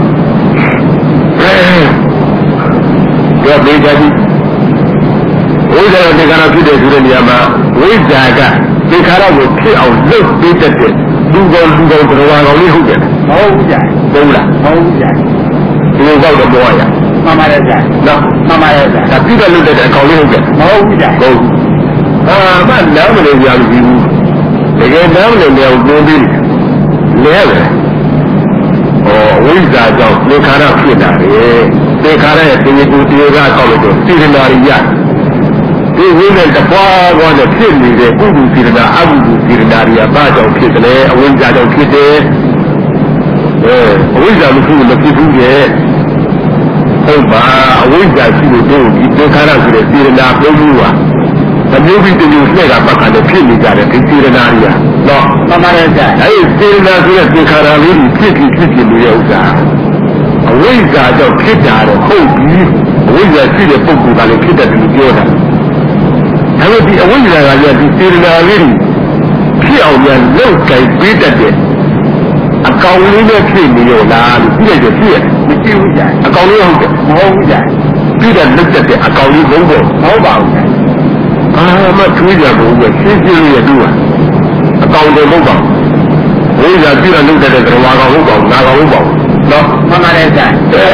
ပြောပေးကြည့်ဝိဇ္ဇာတေခါရဖြစ်တဲ့ဆိုတဲ့နေရာမှာဝိဇ္ဇာကတေခါရကိုဖြစ်အောင်လုပ်ပေးတတ်တဲ့လူကောလူကောတော်ကောင်လေးဟုတ်တယ်မဟုတ်ဘူးကြာဟုတ်လားမဟုတ်ဘူးကြာဒီလိုတော့တော့ရမှန်ပါတယ်ကြာနော်မှန်ပါတယ်ကြာဒါပြည့်တယ်လို့တဲ့အကောင်လေးဟုတ်တယ်မဟုတ်ဘူးကြာဟုတ်အာမနားမလို့ကြာဘူးတကယ်နားမလို့လည်းပုံပြီးလဲပဲဩဝိဇ္ဇာကြောင့်တေခါရဖြစ်တာလေတေခါရရဲ့တေကူတေကကောက်လို့တော့စိရနာရိယဒီဝိနဲ့တပွားပွားနဲ့ဖြစ်နေတဲ့ပုဂ္ဂိုလ်စိရနာအကုသိုလ်စိရနာရိယဘာကြောင့်ဖြစ်တယ်အဝိဇ္ဇာကြောင့်ဖြစ်တယ်အဲအဝိဇ္ဇာမရှိလို့မဖြစ်ဘူးရဲ့ဟုတ်ပါအဝိဇ္ဇာရှိလို့တို့ဒီတေခါရဆိုတဲ့စိရနာပုံမှုဟာအမျိုးပြီးတမျိုးနဲ့ကပတ်ခါနဲ့ဖြစ်နေကြတယ်ဒီစိရနာရိယတော့မှန်ပါတယ်ဆရာအဲဒီစိရနာဆိုတဲ့တေခါရလေးဖြစ်ဖြစ်ဖြစ်ဖြစ်နေတဲ့ဥစ္စာအဝိဇ္ဇာကြောင့်ဖြစ်တာတော့ဟုတ်ပြီအဝိဇ္ဇာရှိတဲ့ပုဂ္ဂိုလ်ကလည်းဖြစ်တယ်လို့ပြောတာဒါပေမဲ့ဒီအဝိဇ္ဇာကလည်းဒီစေတနာလေးဖြစ်အောင်ပြန်လုပ်ကြိုက်ပေးတတ်တဲ့အကောင်လေးနဲ့ဖြစ်နေရောလားလို့ပြည့်ရပြည့်မရှိဘူးကြာအကောင်လေးဟုတ်တယ်မဟုတ်ဘူးကြာပြည့်တဲ့လုပ်တတ်တဲ့အကောင်လေးဘုံတော့မဟုတ်ပါဘူးကြာအာမထွေးကြဘူးပဲရှင်းရှင်းရတူတာအကောင်တွေမဟုတ်ပါဘူးဝိဇ္ဇာပြည့်တဲ့လုပ်တတ်တဲ့သရဝါကောင်ဟုတ်ပါဘူးနာကောင်ဟုတ်ပါဘူးနော်မှန်ပါတယ်ကြာ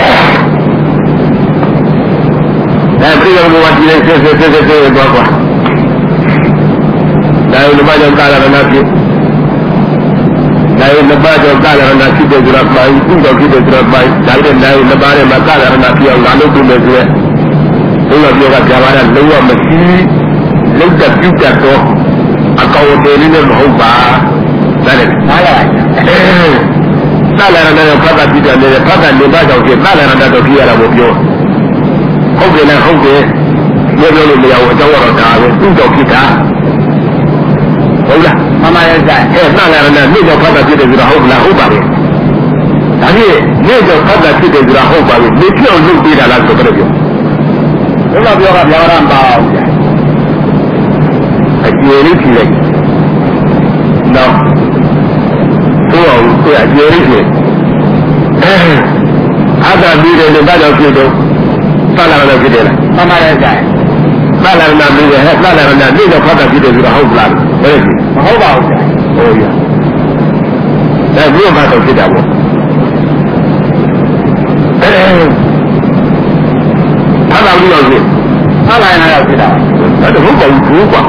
ဒါပြည့်တော်ကဒီလေးဆက်ဆက်ဆက်ဆက်တော့ကွာဒါလည်းမကြောက်ကာလနာဖြစ်ဒါလည်းမပါကြောက်ကာလနာဖြစ်တဲ့ကြရပိုင်းသူ့တော်ဖြစ်တဲ့ကြရပိုင်းဒါလည်းလည်းမပါတဲ့မှာကာလနာဖြစ်အောင်လာလို့ပြုမယ်ဆိုရဲဘုရားပြောတာကြာပါတာလုံးဝမရှိလုံးတက်ပြုတ်တတ်တော့အကောင်အထည်လေးနဲ့မဟုတ်ပါဒါလည်းနားလာသလရဏနဲ့ဖတ်တာပြတယ်လေဖတ်တာနေပါကြောင့်ဖြစ်သလရဏတော့ပြရတာကိုပြောဟုတ်တယ်လားဟုတ်တယ်ပြောလို့မရဘူးအကြောင်းကတော့ဒါပဲသူ့တော်ဖြစ်တာဟုတ်လားမှန်ပါရဲ့ဆိုင်အဲသလရဏနေ့ကြောင့်ဖတ်တာဖြစ်တယ်ဆိုတာဟုတ်လားဟုတ်ပါရဲ့ဒါဖြင့်နေ့ကြောင့်ဖတ်တာဖြစ်တယ်ဆိုတာဟုတ်ပါရဲ့နေပြောင်းလုပ်ပေးတာလားဆိုတော့ပြောဘယ်လိုပြောကပြောရမ်းပါအောင်အကျေလေးဖြေလိုက်နော်သို့အောင်ကိုယ်အကျေလေးဖြေအာသာပြီးတယ်လို့ဘာကြောင့်ဖြစ်တော့သလရဏဖြစ်တယ်လားမှန်ပါရဲ့ဆိုင်သလရဏပြီးတယ်ဟဲ့သလရဏနေ့ကြောင့်ဖတ်တာဖြစ်တယ်ဆိုတာဟုတ်လားဘယ်လိုမဟုတ်ပါဘူးဆိုင်ဟုတ်ရဒါဘုရားတော့ဖြစ်တာပေါ့ဘာသာလို့လဲဟာလာနေတော့ဖြစ်တာဒါတော့ဟုတ်ပါဘူးကွာ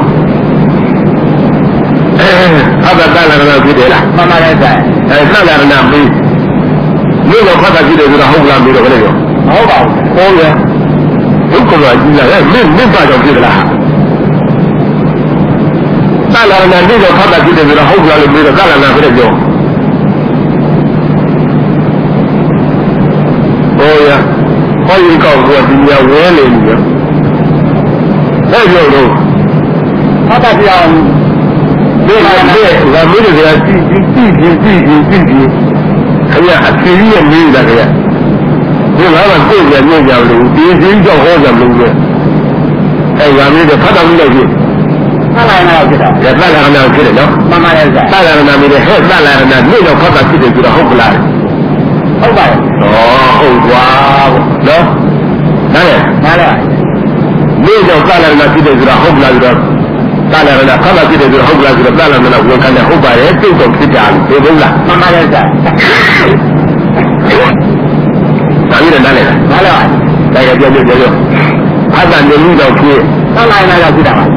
အဲအဘတာလာရဏဖြစ်တယ်လားမှန်ပါရဲ့ဆိုင်အဲသလရဏပြီးနေ့တော့ဖတ်တာဖြစ်တယ်ဆိုတာဟုတ်လားပြီးတော့ဘယ်လိုရောမဟုတ်ပါဘူးဟုတ်ရဟုတ်ကဲ့ကြီးလာတယ်မင်းမင်းပါတော့ဖြစ်သလားသလရဏနေ့တော့ဖတ်တာဖြစ်တယ်ဆိုတာဟုတ်လားလို့ပြီးတော့သလရဏဖြစ်တယ်ပြောဟုတ်ရဟောရင်ကောက်ကဒီညာဝဲနေပြီဘယ်လိုလို့ဖတ်တာပြောင်းဒီမှာဒီကမင်းတွေကကြည့်ကြည့်ကြည့်ကြည့်ကြည့်ကြည့်ကြည့်ခင်ဗျအစီရမင်းလားခင်ဗျဒီမှာကကိုယ်ကညံ့ကြလို့ဒီစင်းကြောက်ဟောကြလို့ပဲအဲကမင်းတွေဖတ်တော်မူလိုက်ပြီဖတ်လိုက်တော့ဖြစ်တာရသလရဏဖြစ်တယ်နော်မှန်ပါရဲ့ဆိုင်သလရဏမင်းတွေဟဲ့သလရဏနေ့တော့ဖတ်တာဖြစ်တယ်ဆိုတော့ဟုတ်ကလားဟုတ်ပါရဲ့ဩဟုတ်သွားနော်နားလေနားလေနေ့တော့သလရဏဖြစ်တယ်ဆိုတော့ဟုတ်ကလားဆိုတော့သလရဏဖတ်တာဖြစ်တယ်ဆိုတော့ဟုတ်ကလားဆိုတော့သလရဏဝန်ခံတယ်ဟုတ်ပါတယ်သိတော့ဖြစ်ကြတယ်ဒီဘုလားမှန်ပါရဲ့ဆိုင်ဒါပြီးတော့နားလေနားလေဒါကြပြောပြောပြောဖတ်တာနေလို့တော့ဖြစ်သလရဏရောက်ဖြစ်တာပါ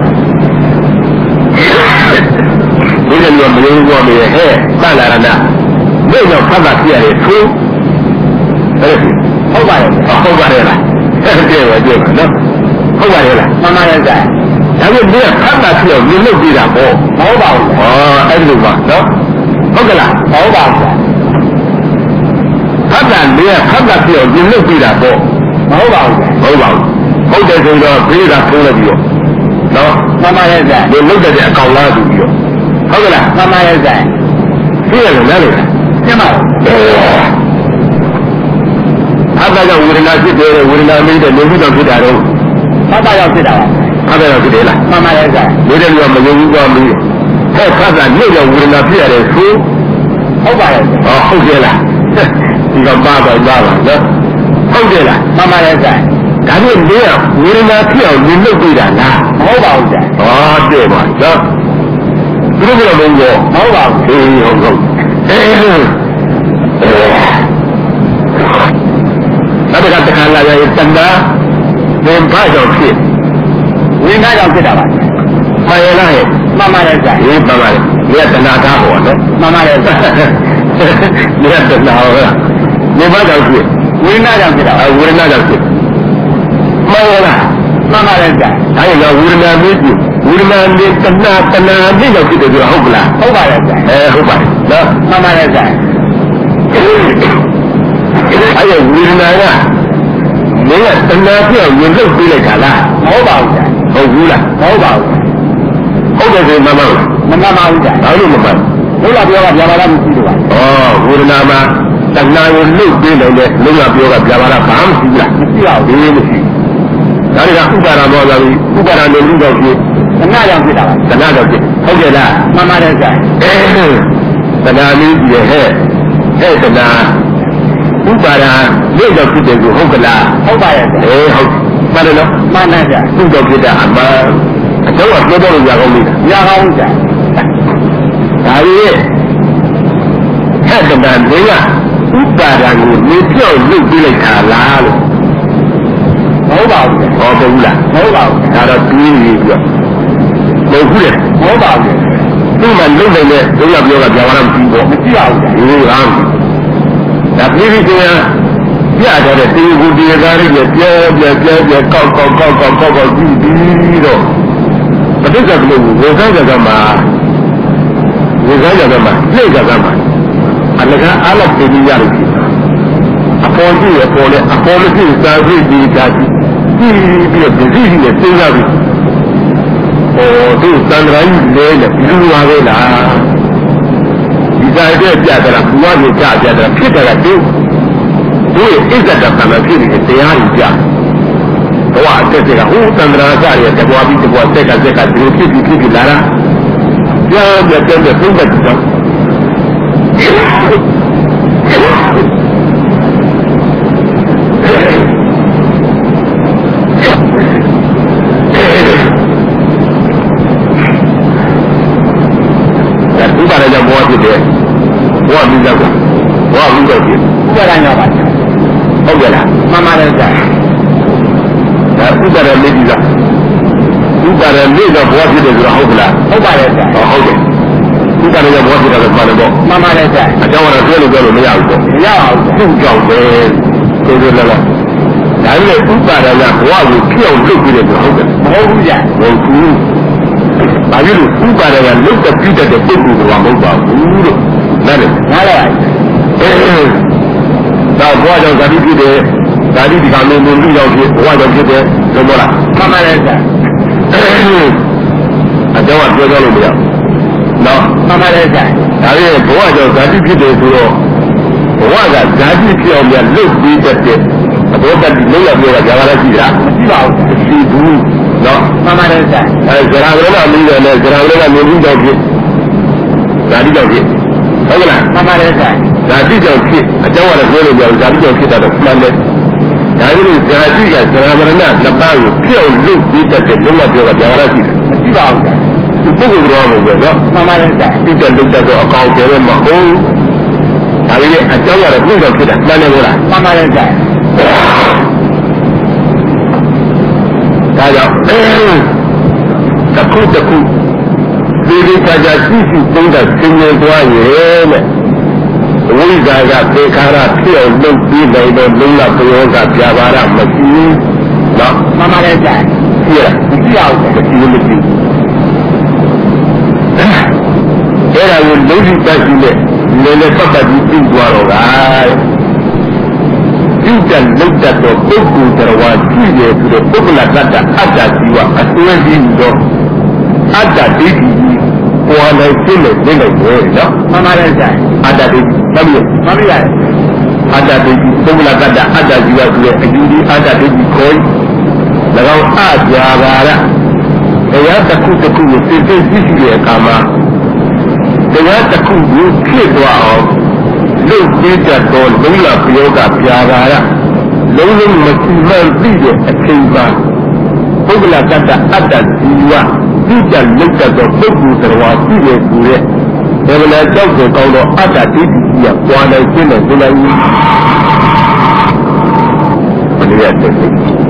ဒီလိုမျိုးမယုံကြဘူးဟဲ့သလရဏနေ့တော့ဖတ်တာဖြစ်ရတယ်သူဟုတ်ပါရဲ့ဟုတ်ပါတယ်လားအဲ့ဒါပြောကြည့်ပါနော်ဟုတ်ပါတယ်လားမှန်ပါရဲ့ဆိုင်ဒါပေမဲ့ဖတ်တာဖြစ်အောင်မြင်လို့ပြီးတာပေါ့မဟုတ်ပါဘူးဩအဲ့လိုပါနော်ဟုတ်ကလားမဟုတ်ပါဘူးဖတ်တာလေဖတ်တာဖြစ်အောင်မြင်လို့ပြီးတာပေါ့မဟုတ်ပါဘူးဟုတ်ပါဘူးဟုတ်တယ်ဆိုတော့ပြေးတာထိုးလိုက်ပြီးတော့နော်မှန်ပါရဲ့ဆိုင်ဒီလုတ်တဲ့အကောင်လားသူပြီးတော့ဟုတ်ကလားမှန်ပါရဲ့ဆိုင်သိရလို့လားလေကျမအတ္တကြောင့်ဝေဒနာဖြစ်တယ်ဝေဒနာမင်းတဲ့နေပြီးတော့ဖြစ်တာတော့ဖတ်တာရောက်ဖြစ်တာပါဖတ်တာရောက်ဖြစ်တယ်လားမှန်ပါရဲ့ဆိုင်ဒီတဲ့လူကမယုံဘူးသွားပြီးဟဲ့ဖတ်တာနေ့ရောက်ဝေဒနာဖြစ်ရတယ်ဆိုဟုတ်ပါရဲ့ဟောဟုတ်တယ်လားဒီကပါတော့ပါလားနော်ဟုတ်တယ်လားမှန်ပါရဲ့ဆိုင်ဒါနဲ့နေရဝေဒနာဖြစ်အောင်နေလို့ပြီးတာလားမဟုတ်ပါဘူးဆိုင်ဟောတဲ့ပါနော်သူတို့ကတော့မဟုတ်ဘူးမဟုတ်ပါဘူးအေးဟုတ်ဟုတ်အေးနောက်တစ်ခါတခါလာရင်တဏ္ဍာသင်္ဘာကြောင့်ဖြစ်ဝိညာဉ်ကြောင့်ဖြစ်တာပါမှန်ရလားဟဲ့မှန်ပါရဲ့ဆိုင်ဟေးမှန်ပါတယ်ဒီကတဏှာသားဟောနော်မှန်ပါရဲ့ဆိုင်ဒီကတဏှာဟောလားဒီဘာကြောင့်ဖြစ်ဝိညာဉ်ကြောင့်ဖြစ်တာအဲဝေဒနာကြောင့်ဖြစ်မှန်လားမှန်ပါရဲ့ဆိုင်ဒါကြောင့်ဝေဒနာမျိုးဖြစ်ဝေဒနာနဲ့တဏှာတဏှာနဲ့ကြောင့်ဖြစ်တယ်ဆိုတော့ဟုတ်ကလားဟုတ်ပါရဲ့ဆိုင်အဲဟုတ်ပါတယ်နော်မှန်ပါရဲ့ဆိုင်အဲ့ဒီဝေဒနာကမင်းကတဏှာပြောင်းရင်လုတ်ပြီးလိုက်တာလားမဟုတ်ပါဘူးဟုတ်ဘူးလားမဟုတ်ပါဘူးဟုတ်တယ်ဆိုမှန်ပါလားမမှန်ပါဘူးဘာလို့မမှန်ဘုရားပြောကဗျာပါဒမရှိလို့ပါဩဝေဒနာမှာတဏှာကိုလုတ်ပြီးလိုက်တဲ့လုံးဝပြောကဗျာပါဒဘာမှမရှိဘူးလားမရှိပါဘူးဒီမရှိဒါတွေကဥပါဒမောလာပြီးဥပါဒနေလို့တော့ဖြစ်တဏှာကြောင့်ဖြစ်တာပါတဏှာကြောင့်ဖြစ်ဟုတ်တယ်လားမှန်ပါတယ်ဆိုင်တဏှာလေးကြီးရဲ့ဟဲ့ဟဲ့တဏှာဥပါဒနေ့တော့ဖြစ်တယ်ကိုဟုတ်ကလားဟုတ်ပါရဲ့အေးဟုတ်မှန်တယ်နော်မှန်တယ်ကြာသူ့တော့ဖြစ်တာအမှန်အတော့ပြောတော့ရကောင်းလို့ရကောင်းကြာဒါရဲ့ဟဲ့တဏှာလေးကဥပါဒကိုနေပြောက်လုပ်ပြလိုက်တာလားလို့မဟုတ်ပါဘူးဟောဘူးလားမဟုတ်ပါဘူးဒါတော့ပြီးပြီပြောမဟုတ်ဘူးလေမဟုတ်ပါဘူးသူ့မှာလုံနေတဲ့ဘုရားပြောကကြာလာမရှိဘူးမရှိပါဘူးဒီလိုလားဒါပြီးပြီခင်ဗျာပြကြတဲ့တေကူတေကားတွေပြဲပြဲပြဲပြဲကောက်ကောက်ကောက်ကောက်ကောက်ကောက်ကြည့်ပြီးတော့ပဋိစ္စကလို့ဝေစားကြကမှာဝေစားကြကမှာနှိမ့်ကြကမှာအလကားအားလောက်ပြည်ရလို့အပေါ်ကြည့်ရပေါ်လေအပေါ်မရှိစာကြည့်ဒီတာကြည့်ပြီးပြီးတော့ဒီစီနဲ့စဉ်းစားပြီး哦，都三个人来了，比如话为啦，你在这家的啦，不管你家家的，别的都都有一个的他们这里的这样一家，哇，这这个哦，三个人家里这个比这个这个这个这个皮皮皮皮来了，这样子真的真的知道。五百来家摸去的，我没见过，我没过去。 五百来家吧？ 好的了， 慢慢的在。 哎，五百来没地方，五百来没个摸去的是好不啦？ 五百来在。 哦，好的。五百来家摸去的是慢的多。 慢慢的在。 啊，讲我那这里这里没样过。 没样过。 正交的，对对对了。但是五百来家我有票六个的是好的。 好不见。 我苦。ဒါကြီးလို့ဥပါဒကလုတ်တဲ့ပြည့်တဲ့ပုဂ္ဂိုလ်ကမဟုတ်ပါဘူးလို့နားလည်နားလည်ဒါဘဝကြောင့်ဇာတိဖြစ်တယ်ဇာတိဒီကံလုံးလုံးလူရောက်ဖြစ်ဘဝကြောင့်ဖြစ်တယ်လို့ပြောလားမှန်ပါလေဆရာအကြောင်းကပြောကြလို့မရနော်မှန်ပါလေဆရာဒါပြင်ဘဝကြောင့်ဇာတိဖြစ်တယ်ဆိုတော့ဘဝကဇာတိဖြစ်အောင်ပြန်လုတ်ပြီးတဲ့အဘောတတိလုံးရောက်ပြောတာကြာလာရှိတာမရှိပါဘူးရှိဘူးနော်မှန်ပါတယ်ဆရာအဲဇရာဝရဏမင်းတယ်နဲ့ဇရာဝရဏမျိုးကြောင့်ဖြစ်ဇာတိကြောင့်ဖြစ်ဟုတ်ကလားမှန်ပါတယ်ဆရာဇာတိကြောင့်ဖြစ်အကြောင်းကတော့ပြောလို့ပြောဇာတိကြောင့်ဖြစ်တာတော့မှန်တယ်ဒါကြီးလို့ဇာတိကဇရာဝရဏနှစ်ပါးကိုပြောင်းလို့ပြီးတတ်တဲ့လုံးဝပြောတာကြာလာရှိတယ်မရှိပါဘူးဆရာဒီပုဂ္ဂိုလ်တော်ဘယ်တော့မှန်ပါတယ်ဆရာဒီတက်လို့တက်တော့အကောင်ကျဲမဟုတ်ဒါကြီးအကြောင်းကတော့ဘုရားဖြစ်တာမှန်တယ်ဟုတ်လားမှန်ပါတယ်ဆရာဒါကြောင့်တခုတခုဒီဒီကြကြကြည့်ကြည့်သုံးတဲ့သင်္ကြန်သွားရဲ့တဲ့ဝိဇာကသေခါရဖြစ်အောင်လုပ်ပြီးနိုင်တော့လုံးလပယောကပြပါရမရှိဘူးနော်မှန်ပါတယ်ဆရာကြည့်ရမရှိအောင်မရှိဘူးမရှိအဲ့ဒါကိုလုံးစီတက်ရှိနဲ့လည်းလည်းပတ်ပတ်ပြီးပြီးသွားတော့ကပြုတဲ့လုပ်တတ်သောပုဂ္ဂိုလ်တော်ဝါရှိတယ်ဆိုတော့ပုဂ္ဂလတ္တအတ္တဇီဝအစွဲပြီးတော့အတ္တဒိဋ္ဌိကြီးပေါ်လိုက်ရှင်းလို့သိလိုက်တယ်နော်မှန်ပါတယ်ဆရာအတ္တဒိဋ္ဌိမှန်ပြီမှန်ပြီရတယ်အတ္တဒိဋ္ဌိပုဂ္ဂလတ္တအတ္တဇီဝဆိုတဲ့အယူဒီအတ္တဒိဋ္ဌိခေါ်၎င်းအကြာပါရတရားတစ်ခုတစ်ခုကိုသိသိသိရှိတဲ့အခါမှာတရားတစ်ခုကိုဖြစ်သွားအောင်လုတ်ပြီးတတ်သောလုံးလပယောကပြာပါရလုံးလုံးမရှိမှန်သိတဲ့အချိန်မှာပုဂ္ဂလတ္တအတ္တဇီဝသိတဲ့လုတ်တတ်သောပုဂ္ဂိုလ်တော်ဝါရှိတယ်ဆိုတဲ့ဘယ်လိုကြောက်ကြကောင်းသောအတ္တဒိဋ္ဌိကြီးကပွားနိုင်ခြင်းနဲ့ဒီလိုကြီးဘယ်လိုရတဲ့